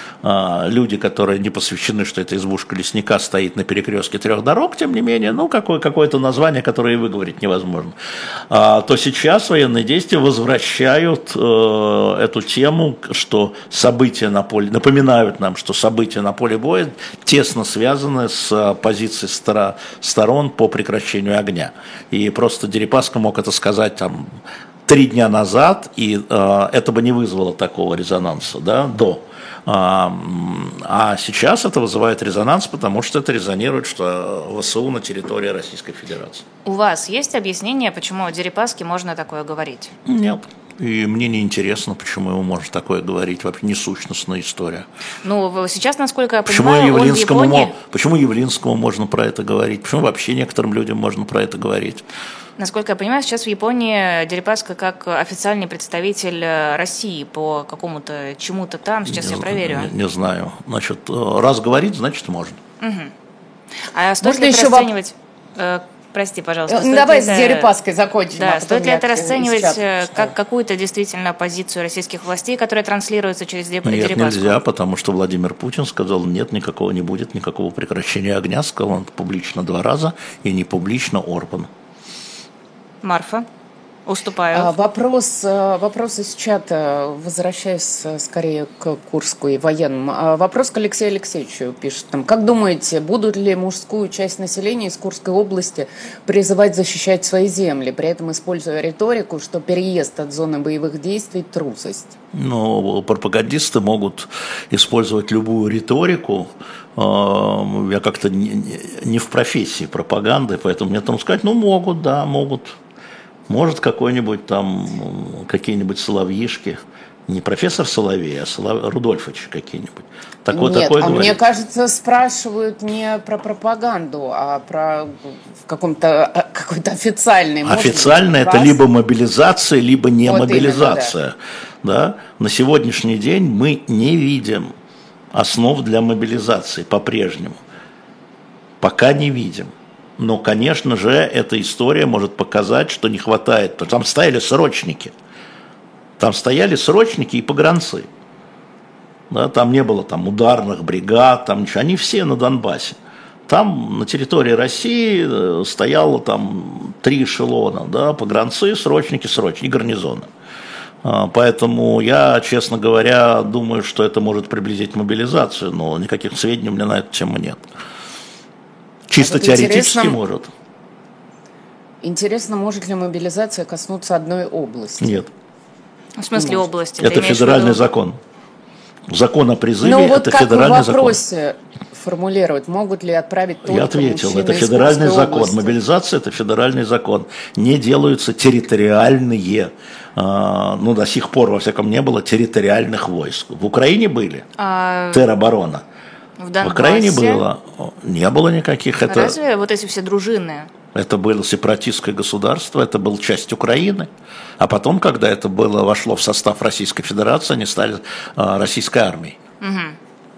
Люди, которые не посвящены, что эта избушка лесника стоит на перекрестке трех дорог, тем не менее, ну, какое- какое-то название, которое и выговорить невозможно, а, то сейчас военные действия возвращают э, эту тему, что события на поле, напоминают нам, что события на поле боя тесно связаны с позицией стора- сторон по прекращению огня. И просто Дерипаска мог это сказать там три дня назад, и э, это бы не вызвало такого резонанса, да, до. А, а сейчас это вызывает резонанс, потому что это резонирует, что ВСУ на территории Российской Федерации. У вас есть объяснение, почему о Дерипаске можно такое говорить? Нет. И мне не интересно, почему ему можно такое говорить. Вообще несущностная история. Ну, сейчас, насколько я почему понимаю, Явлинскому, он в Японии... почему Явлинскому можно про это говорить? Почему вообще некоторым людям можно про это говорить? Насколько я понимаю, сейчас в Японии Дерипаска как официальный представитель России по какому-то чему-то там. Сейчас не, я проверю. Не, не знаю. Значит, раз говорит, значит можно. Угу. А стоит можно ли еще расценивать... Прости, пожалуйста. Ну, давай это... с Дерипаской закончим. Да, а стоит ли это расценивать как какую-то действительно позицию российских властей, которая транслируется через Дерипаску? Нет, нельзя, потому что Владимир Путин сказал, нет, никакого не будет, никакого прекращения огня. Сказал он публично два раза и не публично Орбан. Марфа? Уступаю. А, вопрос, вопрос из чата, возвращаясь скорее к Курску и военным. А, вопрос к Алексею Алексеевичу пишет там. Как думаете, будут ли мужскую часть населения из Курской области призывать защищать свои земли, при этом используя риторику, что переезд от зоны боевых действий – трусость? Ну, пропагандисты могут использовать любую риторику. Я как-то не в профессии пропаганды, поэтому мне там сказать, ну, могут, да, могут. Может, какой-нибудь там, какие-нибудь соловьишки, не профессор Соловей, а Солов... Рудольфович какие-нибудь. Такой, Нет, такой а говорит. Мне кажется, спрашивают не про пропаганду, а про в каком-то какой-то официальный. Официально это раз. Либо мобилизация, либо не вот мобилизация. Именно, да. Да? На сегодняшний день мы не видим основ для мобилизации по-прежнему. Пока не видим. Но, конечно же, эта история может показать, что не хватает. Там стояли срочники. Там стояли срочники и погранцы. Да, там не было там, ударных бригад, там ничего. Они все на Донбассе. Там на территории России стояло там три эшелона. Да, погранцы, срочники, срочники, гарнизоны. Поэтому я, честно говоря, думаю, что это может приблизить мобилизацию. Но никаких сведений у меня на эту тему нет. Чисто а вот теоретически может. Интересно, может ли мобилизация коснуться одной области? Нет. В смысле может. области? Это федеральный закон. Закон о призыве ну, вот это федеральный закон. Ну вот как в вопросе формулировать, могут ли отправить только Я ответил, мужчины это из федеральный Курской закон. области? Мобилизация это федеральный закон. Не делаются территориальные, э, ну до сих пор во всяком не было территориальных войск. В Украине были а... тероборона. В Донбассе? В Украине было, не было никаких. Это, разве вот эти все дружины? Это было сепаратистское государство, это была часть Украины. А потом, когда это было, вошло в состав Российской Федерации, они стали а, российской армией. Угу.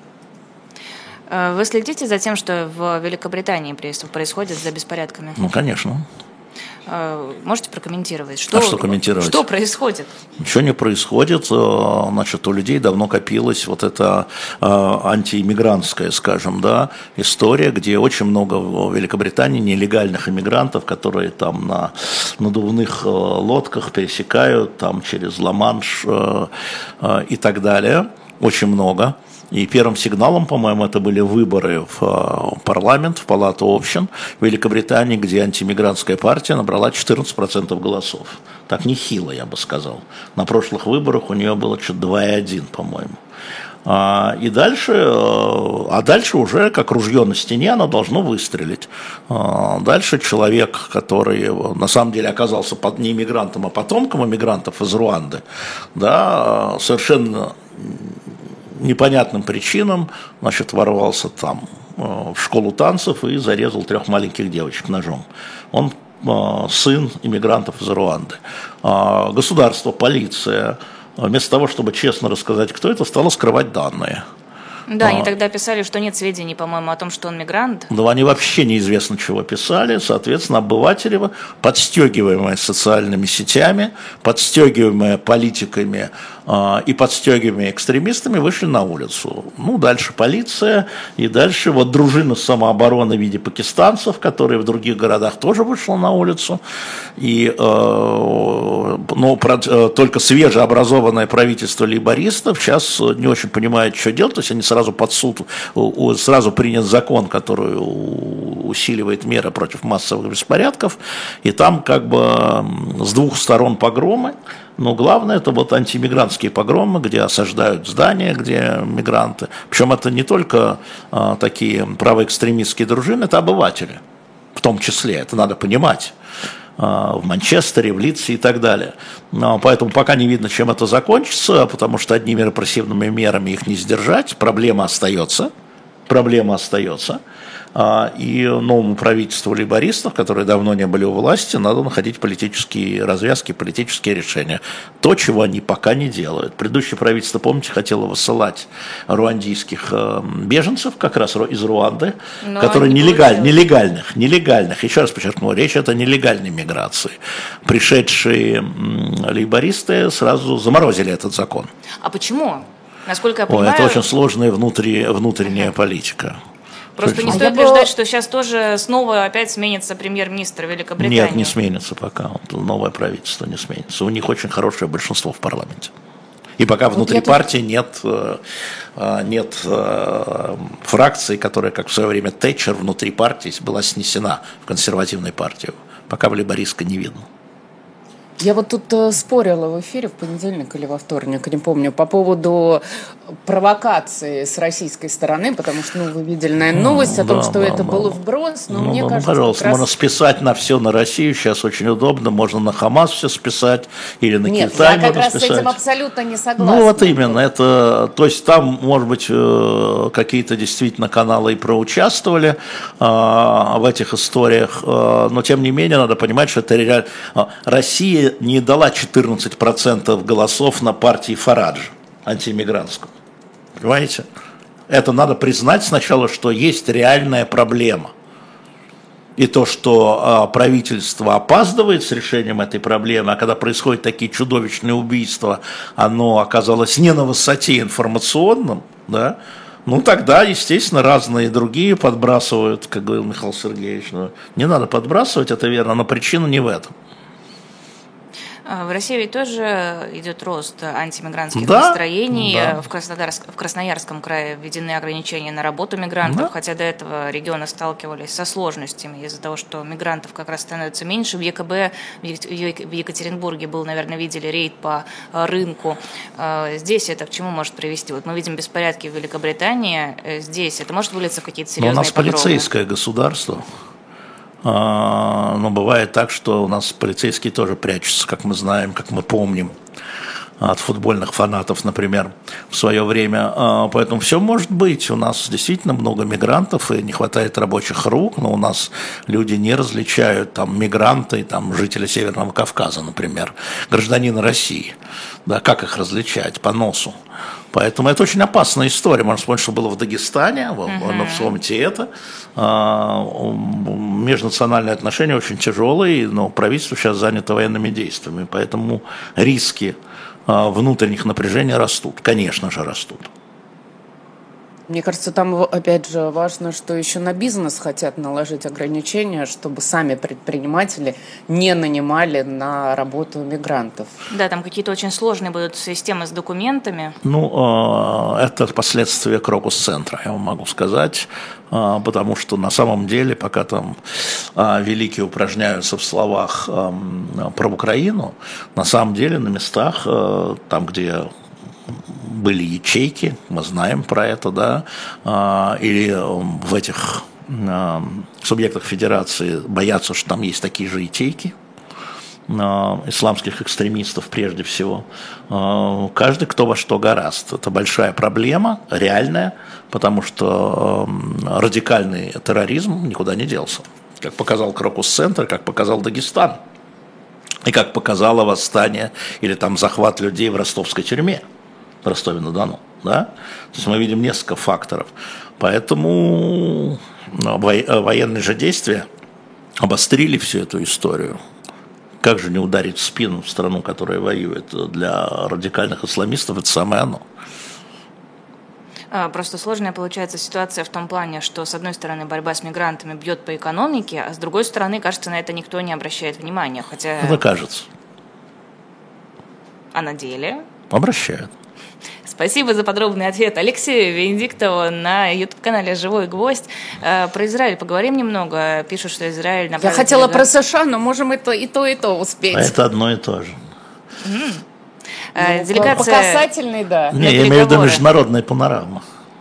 Вы следите за тем, что в Великобритании происходит за беспорядками? Ну, конечно. Можете прокомментировать? Что, а что комментировать? Что происходит? Ничего не происходит. Значит, у людей давно копилась вот эта антииммигрантская, скажем, да, история, где очень много в Великобритании нелегальных иммигрантов, которые там на надувных лодках пересекают там через Ла-Манш и так далее. Очень много. И первым сигналом, по-моему, это были выборы в парламент, в Палату общин в Великобритании, где антимигрантская партия набрала четырнадцать процентов голосов. Так нехило, я бы сказал. На прошлых выборах у нее было что-то два и один, по-моему. И дальше, а дальше уже, как ружье на стене, оно должно выстрелить. Дальше человек, который на самом деле оказался не иммигрантом, а потомком иммигрантов из Руанды, да, совершенно непонятным причинам, значит, ворвался там в школу танцев и зарезал трех маленьких девочек ножом. Он сын иммигрантов из Руанды. Государство, полиция, вместо того, чтобы честно рассказать, кто это, стало скрывать данные. Да, а, они тогда писали, что нет сведений, по-моему, о том, что он мигрант. Да, они вообще неизвестно, чего писали. Соответственно, обыватели, подстегиваемые социальными сетями, подстегиваемые политиками э, и подстегиваемые экстремистами, вышли на улицу. Ну, дальше полиция, и дальше вот дружина самообороны в виде пакистанцев, которые в других городах тоже вышла на улицу. И, э, но про, э, только свежеобразованное правительство лейбористов сейчас не очень понимает, что делать. То есть они сразу под суд, сразу принят закон, который усиливает меры против массовых беспорядков, и там как бы с двух сторон погромы, но главное это вот антимигрантские погромы, где осаждают здания, где мигранты, причем это не только а, такие правоэкстремистские дружины, это обыватели, в том числе, это надо понимать. В Манчестере, в Лидсе и так далее. Но поэтому пока не видно, чем это закончится, потому что одними репрессивными мерами их не сдержать, проблема остается, проблема остается. И новому правительству лейбористов, которые давно не были у власти, надо находить политические развязки, политические решения. То, чего они пока не делают. Предыдущее правительство, помните, хотело высылать руандийских беженцев, как раз из Руанды, но которые нелегаль, нелегальных, нелегальных, еще раз подчеркну, речь это о нелегальной миграции. Пришедшие лейбористы сразу заморозили этот закон. А почему? Насколько я понимаю... О, это очень сложная внутри, внутренняя политика. Просто Очень. не стоит а ждать, что сейчас тоже снова опять сменится премьер-министр Великобритании. Нет, не сменится пока. Новое правительство не сменится. У них очень хорошее большинство в парламенте. И пока вот внутри партии так... нет, нет фракции, которая, как в свое время Тэтчер внутри партии была снесена в консервативной партии. Пока в лейбористской не видно. Я вот тут э, спорила в эфире в понедельник или во вторник, не помню, по поводу провокации с российской стороны, потому что, ну, вы видели, наверное, новость о том, да, что да, это да. был вброс, но ну, мне ну, кажется... Пожалуйста, раз... можно списать на все на Россию, сейчас очень удобно, можно на Хамас все списать, или на Нет, Китай можно списать. Нет, я как раз списать. с этим абсолютно не согласна. Ну, вот именно, это, то есть там, может быть, какие-то действительно каналы и проучаствовали а, в этих историях, а, но, тем не менее, надо понимать, что это реально... Россия не дала четырнадцать процентов голосов на партии Фарадж, антииммигрантскую. Понимаете? Это надо признать сначала, что есть реальная проблема. И то, что э, правительство опаздывает с решением этой проблемы, а когда происходят такие чудовищные убийства, оно оказалось не на высоте информационном, да, ну тогда, естественно, разные другие подбрасывают, как говорил Михаил Сергеевич. Ну, не надо подбрасывать, это верно, но причина не в этом. В России ведь тоже идет рост антимигрантских да, настроений. Да. В, Краснодарск, в Красноярском крае введены ограничения на работу мигрантов, да. хотя до этого регионы сталкивались со сложностями из-за того, что мигрантов как раз становится меньше. В ЕКБ, в Екатеринбурге был, наверное, видели рейд по рынку. Здесь это к чему может привести? Вот мы видим беспорядки в Великобритании. Здесь это может вылиться в какие-то серьезные погромы? У нас погромы? Полицейское государство. Но бывает так, что у нас полицейские тоже прячутся, как мы знаем, как мы помним, от футбольных фанатов, например, в свое время. Поэтому все может быть. У нас действительно много мигрантов и не хватает рабочих рук, но у нас люди не различают там мигранты, там жители Северного Кавказа, например, гражданина России. Да, как их различать? По носу. Поэтому это очень опасная история. Можно вспомнить, что было в Дагестане, uh-huh. вспомните это. Межнациональные отношения очень тяжелые, но правительство сейчас занято военными действиями, поэтому риски внутренних напряжений растут, конечно же, растут. Мне кажется, там, опять же, важно, что еще на бизнес хотят наложить ограничения, чтобы сами предприниматели не нанимали на работу мигрантов. Да, там какие-то очень сложные будут системы с документами. Ну, это последствия Крокус-центра, я вам могу сказать, потому что на самом деле, пока там великие упражняются в словах про Украину, на самом деле на местах, там, где были ячейки, мы знаем про это, да, или в этих субъектах федерации боятся, что там есть такие же ячейки, исламских экстремистов прежде всего. Каждый кто во что горазд. Это большая проблема, реальная, потому что радикальный терроризм никуда не делся. Как показал Крокус-центр, как показал Дагестан, и как показало восстание или там захват людей в ростовской тюрьме. В Ростове-на-Дону, да? То есть мы видим несколько факторов. Поэтому военные же действия обострили всю эту историю. Как же не ударить в спину в страну, которая воюет? Для радикальных исламистов это самое оно. Просто сложная получается ситуация в том плане, что с одной стороны борьба с мигрантами бьет по экономике, а с другой стороны, кажется, на это никто не обращает внимания. Хотя... Это кажется. А на деле? Обращают. Спасибо за подробный ответ Алексею Венедиктову на ютуб-канале «Живой гвоздь». Про Израиль поговорим немного. Пишут, что Израиль... Я хотела про США, но можем и то, и то, и то успеть. А это одно и то же. Mm. Ну, делегация... По касательной, да. Не, я имею в виду международная панорама.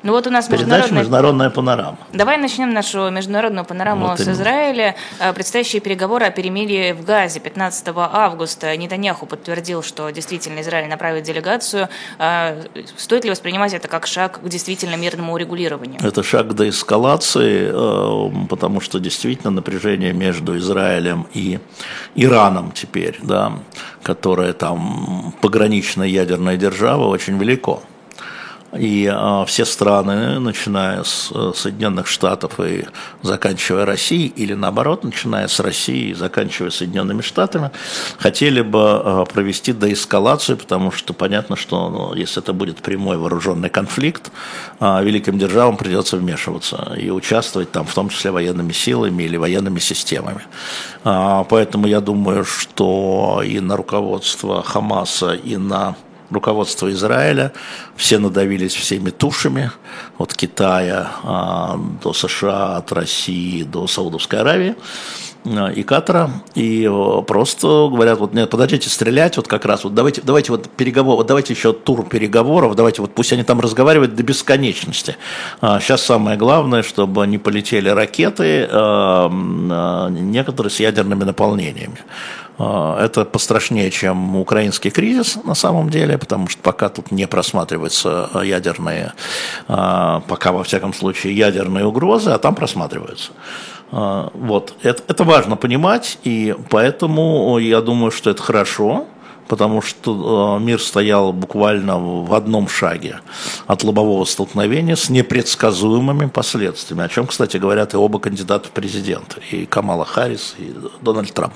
Ну вот у нас Передача международная... «Международная панорама». Давай начнем нашу международную панораму вот с Израиля. Предстоящие переговоры о перемирии в Газе пятнадцатого августа. Нетаньяху подтвердил, что действительно Израиль направит делегацию. Стоит ли воспринимать это как шаг к действительно мирному урегулированию? Это шаг к деэскалации, потому что действительно напряжение между Израилем и Ираном теперь, да, которая там пограничная ядерная держава, очень велико. И а, все страны, начиная с Соединенных Штатов и заканчивая Россией, или наоборот, начиная с России и заканчивая Соединенными Штатами, хотели бы а, провести деэскалацию, потому что понятно, что ну, если это будет прямой вооруженный конфликт, а, великим державам придется вмешиваться и участвовать там, в том числе военными силами или военными системами. А, поэтому я думаю, что и на руководство Хамаса, и на руководство Израиля, все надавились всеми тушами, от Китая а, до США, от России до Саудовской Аравии а, и Катара, и а, просто говорят, вот нет, подождите стрелять, вот как раз, вот давайте, давайте вот переговоры, вот давайте еще тур переговоров, давайте вот пусть они там разговаривают до бесконечности. А, сейчас самое главное, чтобы не полетели ракеты, а, а, некоторые с ядерными наполнениями. Это пострашнее, чем украинский кризис на самом деле, потому что пока тут не просматриваются ядерные, пока во всяком случае ядерные угрозы, а там просматриваются. Вот. Это, это важно понимать, и поэтому я думаю, что это хорошо, потому что мир стоял буквально в одном шаге от лобового столкновения с непредсказуемыми последствиями, о чем, кстати, говорят и оба кандидата в президенты, и Камала Харрис, и Дональд Трамп.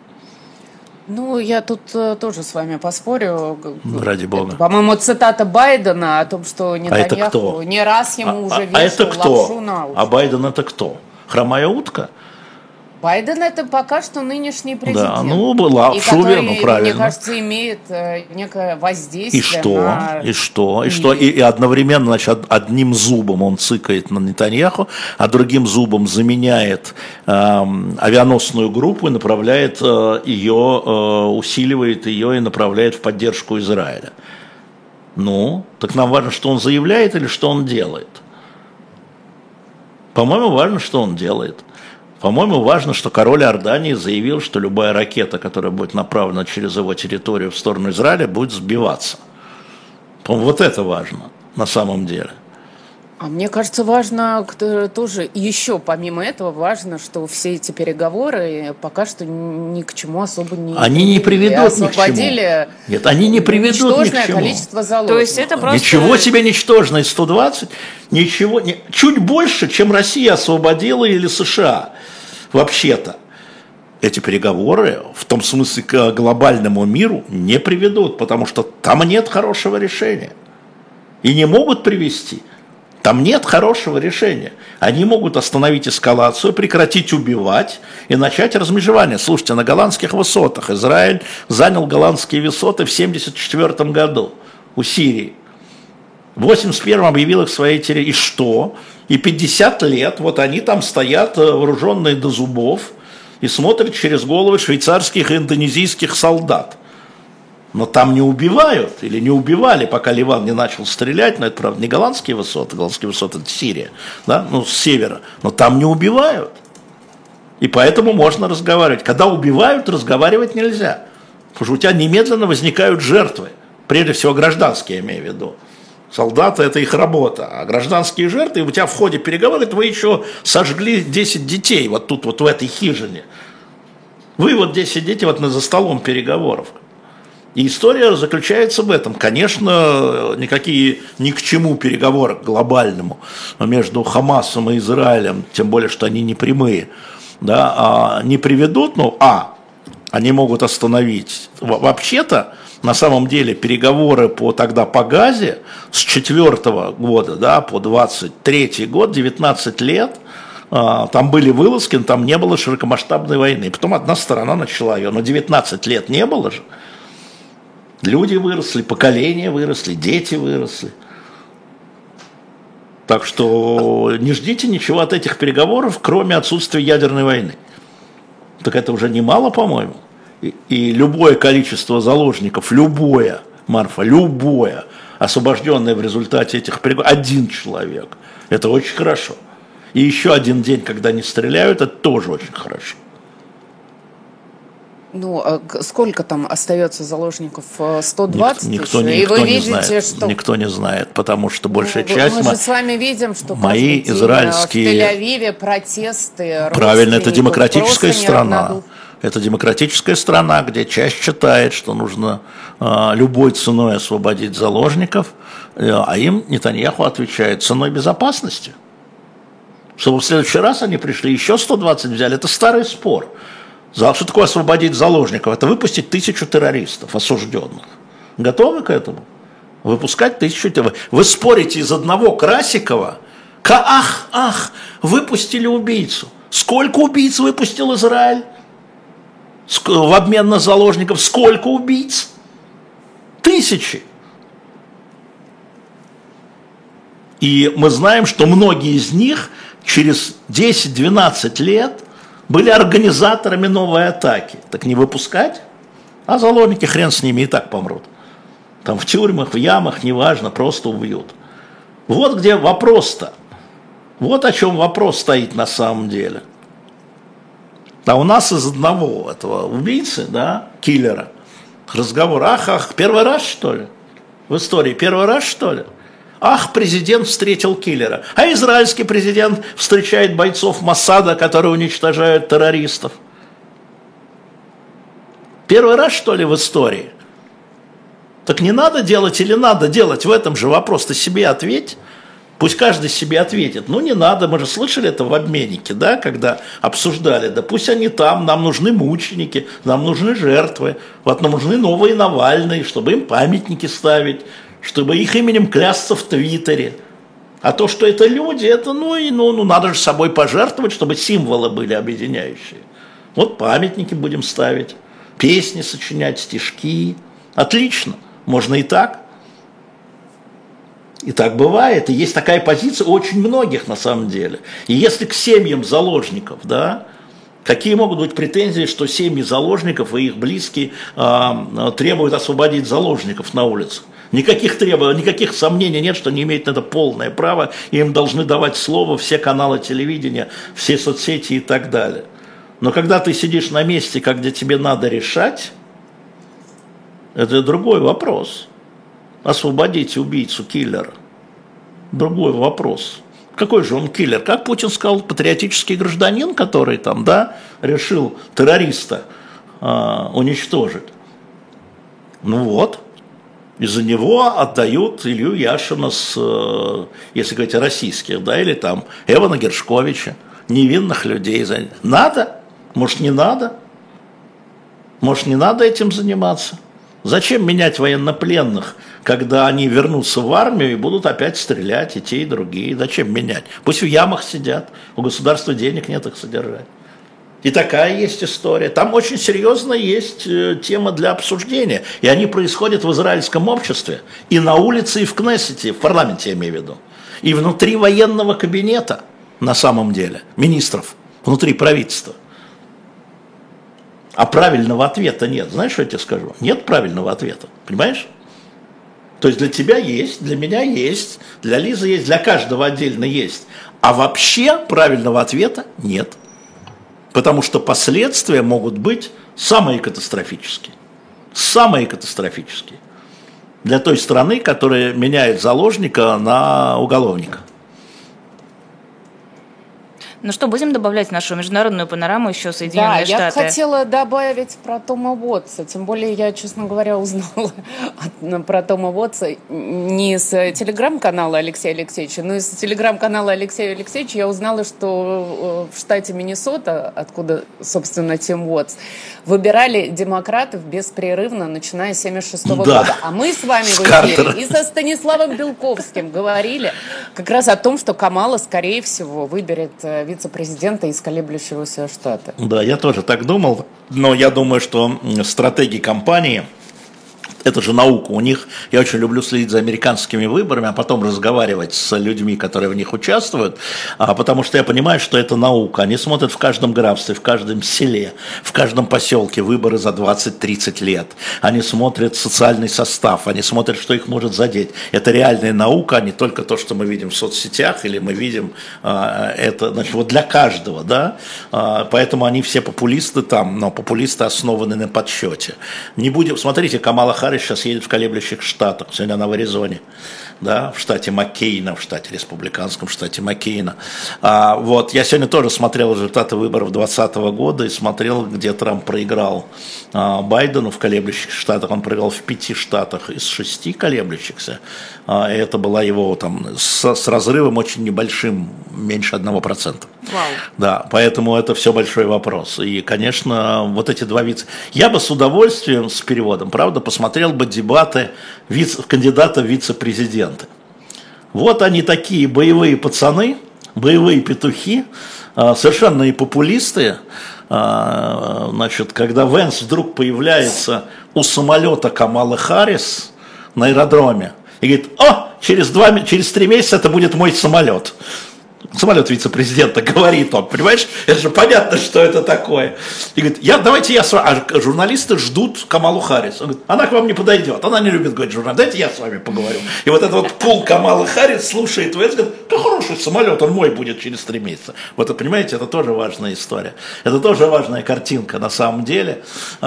Ну, я тут э, тоже с вами поспорю. Ради бога. Это, по-моему, цитата Байдена о том, что Нетаньяху а не раз ему а, уже вешал а это кто? лапшу на уши. А Байден это кто? Хромая утка? Байден это пока что нынешний президент. Да, ну, была в шубе, ну, правильно. Мне кажется, имеет э, некое воздействие. И что? На... И что? И что? И, и одновременно, значит, одним зубом он цыкает на Нетаньяху, а другим зубом заменяет э, авианосную группу и направляет э, ее, э, усиливает ее и направляет в поддержку Израиля. Ну, так нам важно, что он заявляет или что он делает? По-моему, важно, что он делает. По-моему, важно, что король Иордании заявил, что любая ракета, которая будет направлена через его территорию в сторону Израиля, будет сбиваться. По-моему, вот это важно на самом деле. А мне кажется, важно тоже, еще помимо этого, важно, что все эти переговоры пока что ни к чему особо не... Они не приведут ни к чему. Нет, они не приведут ни к чему. Количество заложников. То есть это просто... Ничего себе ничтожное, сто двадцать, ничего, не, чуть больше, чем Россия освободила или США. Вообще-то эти переговоры, в том смысле к глобальному миру, не приведут, потому что там нет хорошего решения. И не могут привести. Там нет хорошего решения. Они могут остановить эскалацию, прекратить убивать и начать размежевание. Слушайте, на голландских высотах Израиль занял голландские высоты в семьдесят четвёртом году у Сирии. В восемьдесят первом объявил их своей территорией. И что? И пятьдесят лет, вот они там стоят, вооруженные до зубов, и смотрят через головы швейцарских и индонезийских солдат. Но там не убивают, или не убивали, пока Ливан не начал стрелять, но это, правда, не голландские высоты, голландские высоты – это Сирия, да, ну, с севера, но там не убивают. И поэтому можно разговаривать. Когда убивают, разговаривать нельзя, потому что у тебя немедленно возникают жертвы, прежде всего гражданские, я имею в виду. Солдаты – это их работа, а гражданские жертвы, у тебя в ходе переговоров вы еще сожгли десять детей вот тут, вот в этой хижине. Вы вот десять детей вот за столом переговоров. И история заключается в этом. Конечно, никакие ни к чему переговоры к глобальному между Хамасом и Израилем, тем более, что они не прямые, да, не приведут, ну, а, они могут остановить. Вообще-то, на самом деле, переговоры по, тогда по Газе с четвёртого года, да, по двадцать третий год, девятнадцать лет, там были вылазки, но там не было широкомасштабной войны. Потом одна сторона начала ее, но девятнадцать лет не было же. Люди выросли, поколения выросли, дети выросли. Так что не ждите ничего от этих переговоров, кроме отсутствия ядерной войны. Так это уже немало, по-моему. И, и любое количество заложников, любое, Марфа, любое, освобожденное в результате этих переговоров, один человек, это очень хорошо. И еще один день, когда не стреляют, это тоже очень хорошо. Ну, а сколько там остается заложников? сто двадцать никто, еще? Никто, И вы не видите, знает, что... Никто не знает, потому что большая ну, часть... Мы же с вами видим, что мои каждый израильские... день в Тель-Авиве протесты. Правильно, это демократическая страна. Это демократическая страна, где часть считает, что нужно э, любой ценой освободить заложников, э, а им Нетаньяху отвечает ценой безопасности. Чтобы в следующий раз они пришли, еще сто двадцать взяли. Это старый спор. Что такое освободить заложников? Это выпустить тысячу террористов, осужденных. Готовы к этому? Выпускать тысячу террористов. Вы спорите из одного Красикова, ах, ах, выпустили убийцу. Сколько убийц выпустил Израиль? В обмен на заложников. Сколько убийц? Тысячи. И мы знаем, что многие из них через десять-двенадцать лет были организаторами новой атаки. Так не выпускать? А заложники, хрен с ними, и так помрут. Там в тюрьмах, в ямах, неважно, просто убьют. Вот где вопрос-то. Вот о чем вопрос стоит на самом деле. А у нас из одного этого убийцы, да, киллера, разговор, ах, ах, первый раз, что ли? В истории первый раз, что ли? Ах, президент встретил киллера. А израильский президент встречает бойцов Моссада, которые уничтожают террористов. Первый раз, что ли, в истории? Так не надо делать или надо делать? В этом же вопрос. Ты себе ответь. Пусть каждый себе ответит. Ну, не надо, мы же слышали это в обменнике, да, когда обсуждали. Да пусть они там, нам нужны мученики, нам нужны жертвы, вот нам нужны новые Навальные, чтобы им памятники ставить, чтобы их именем клясться в Твиттере. А то, что это люди, это, ну, и, ну, ну, надо же собой пожертвовать, чтобы символы были объединяющие. Вот памятники будем ставить, песни сочинять, стишки. Отлично, можно и так. И так бывает, и есть такая позиция у очень многих на самом деле. И если к семьям заложников, да, какие могут быть претензии, что семьи заложников и их близкие э, требуют освободить заложников на улицах? Никаких требований, никаких сомнений нет, что они имеют на это полное право, и им должны давать слово все каналы телевидения, все соцсети и так далее. Но когда ты сидишь на месте, когда тебе надо решать, это другой вопрос. Освободите убийцу, киллера. Другой вопрос. Какой же он киллер? Как Путин сказал, патриотический гражданин, который там, да, решил террориста э, уничтожить. Ну вот. Из-за него отдают Илью Яшина, с, э, если говорить о российских, да, или там Эвана Гершковича, невинных людей. Надо? Может, не надо? Может, не надо этим заниматься? Зачем менять военнопленных, когда они вернутся в армию и будут опять стрелять, и те, и другие? Зачем менять? Пусть в ямах сидят, у государства денег нет их содержать. И такая есть история. Там очень серьезно есть тема для обсуждения. И они происходят в израильском обществе, и на улице, и в Кнессете, в парламенте я имею в виду. И внутри военного кабинета, на самом деле, министров, внутри правительства. А правильного ответа нет. Знаешь, что я тебе скажу? Нет правильного ответа. Понимаешь? То есть для тебя есть, для меня есть, для Лизы есть, для каждого отдельно есть. А вообще правильного ответа нет. Потому что последствия могут быть самые катастрофические. Самые катастрофические. Для той страны, которая меняет заложника на уголовника. Ну что, будем добавлять в нашу международную панораму еще Соединенные да, Штаты? Да, я хотела добавить про Тома Уотса. Тем более я, честно говоря, узнала про Тома Уотса не с телеграм-канала Алексея Алексеевича, но из телеграм-канала Алексея Алексеевича я узнала, что в штате Миннесота, откуда, собственно, Тим Уотс, выбирали демократов беспрерывно, начиная с семьдесят шестого да. года. А мы с вами с в эфире и со Станиславом Белковским говорили как раз о том, что Камала, скорее всего, выберет вице-президента из колеблющегося штата. Да, я тоже так думал, но я думаю, что стратегии компании это же наука у них. Я очень люблю следить за американскими выборами, а потом разговаривать с людьми, которые в них участвуют, а, потому что я понимаю, что это наука. Они смотрят в каждом графстве, в каждом селе, в каждом поселке выборы за двадцать-тридцать лет. Они смотрят социальный состав, они смотрят, что их может задеть. Это реальная наука, а не только то, что мы видим в соцсетях или мы видим а, это, значит, вот для каждого, да. А, поэтому они все популисты там, но популисты основаны на подсчете. Не будем, смотрите, Камала Харрис сейчас едет в колеблющих штатах, сегодня она в Аризоне, да, в штате Маккейна, в штате республиканском штате Маккейна. А, вот, я сегодня тоже смотрел результаты выборов двадцатого года и смотрел, где Трамп проиграл а, Байдену в колеблющих штатах, он проиграл в пяти штатах из шести колеблющихся, а, и это была его там с, с разрывом очень небольшим, меньше одного процента. Вау. Да, поэтому это все большой вопрос. И, конечно, вот эти два вице... Я бы с удовольствием, с переводом, правда, посмотрел бы дебаты вице... кандидата в вице-президенты. Вот они такие боевые пацаны, боевые петухи, совершенно и популисты. Значит, когда Венс вдруг появляется у самолета Камалы Харрис на аэродроме и говорит: о, через, два, через три месяца это будет мой самолет. Самолет вице-президента, говорит он, понимаешь, это же понятно, что это такое. И говорит: я, давайте я с вами, а журналисты ждут Камалу Харрис. Он говорит: она к вам не подойдет, она не любит говорить журналист, дайте я с вами поговорю. И вот этот вот пул Камалы Харрис слушает Венс, говорит: да хороший самолет, он мой будет через три месяца. Вот это, понимаете, это тоже важная история. Это тоже важная картинка на самом деле.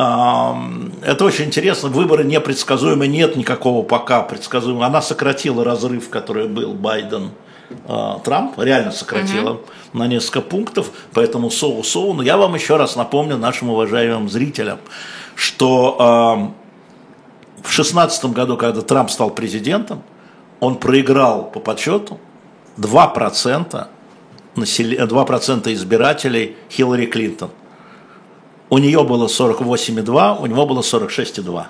Это очень интересно, выборы непредсказуемы, нет никакого пока предсказуемого. Она сократила разрыв, который был Байден Трамп, реально сократила uh-huh. на несколько пунктов, поэтому соу-соу. Но я вам еще раз напомню нашим уважаемым зрителям, что э, в шестнадцатом году, когда Трамп стал президентом, он проиграл по подсчету два процента, два процента избирателей Хиллари Клинтон. У нее было сорок восемь и два, у него было сорок шесть и два.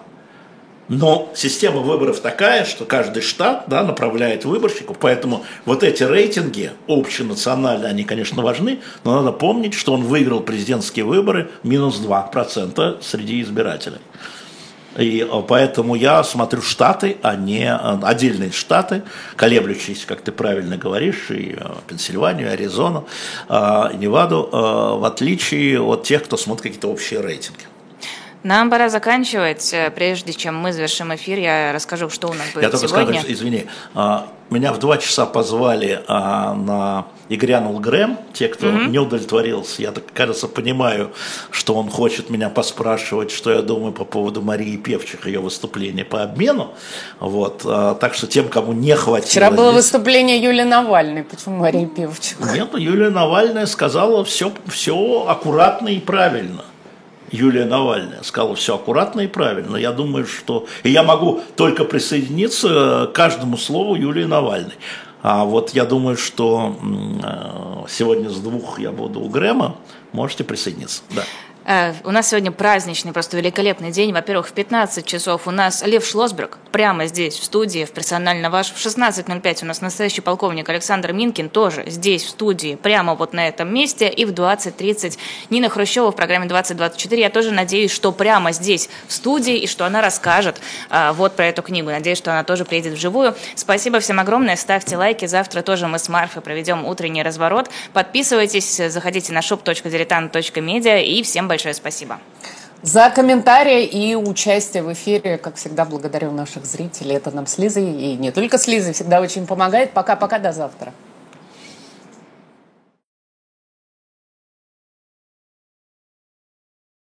Но система выборов такая, что каждый штат, да, направляет выборщиков, поэтому вот эти рейтинги общенациональные, они, конечно, важны, но надо помнить, что он выиграл президентские выборы минус два процента среди избирателей. И поэтому я смотрю штаты, а не отдельные штаты, колеблющиеся, как ты правильно говоришь, и Пенсильванию, и Аризону, и Неваду, в отличие от тех, кто смотрит какие-то общие рейтинги. Нам пора заканчивать. Прежде чем мы завершим эфир, я расскажу, что у нас будет я только сегодня. Скажу, извини, меня в два часа позвали на «И грянул Грэм». Те, кто mm-hmm. не удовлетворился, я, так, кажется, понимаю, что он хочет меня поспрашивать, что я думаю по поводу Марии Певчих, ее выступления по обмену. Вот. Так что тем, кому не хватило... Вчера было здесь... выступление Юлии Навальной. Почему Мария Певчих? Нет, Юлия Навальная сказала все, все аккуратно и правильно. Юлия Навальная сказала все аккуратно и правильно. Я думаю, что... И я могу только присоединиться к каждому слову Юлии Навальной. А вот я думаю, что сегодня с двух я буду у Грэма. Можете присоединиться. Да. У нас сегодня праздничный, просто великолепный день. Во-первых, в пятнадцать часов у нас Лев Шлосберг, прямо здесь, в студии, в «Персонально ваш». В шестнадцать ноль пять у нас настоящий полковник Александр Минкин, тоже здесь, в студии, прямо вот на этом месте. И в двадцать тридцать Нина Хрущева в программе двадцать двадцать четыре. Я тоже надеюсь, что прямо здесь, в студии, и что она расскажет а, вот про эту книгу. Надеюсь, что она тоже приедет вживую. Спасибо всем огромное. Ставьте лайки. Завтра тоже мы с Марфой проведем утренний разворот. Подписывайтесь, заходите на шоп точка дилетант точка медиа. И всем большое спасибо. За комментарии и участие в эфире, как всегда, благодарю наших зрителей. Это нам с Лизой, и не только с Лизой, всегда очень помогает. Пока-пока, до завтра.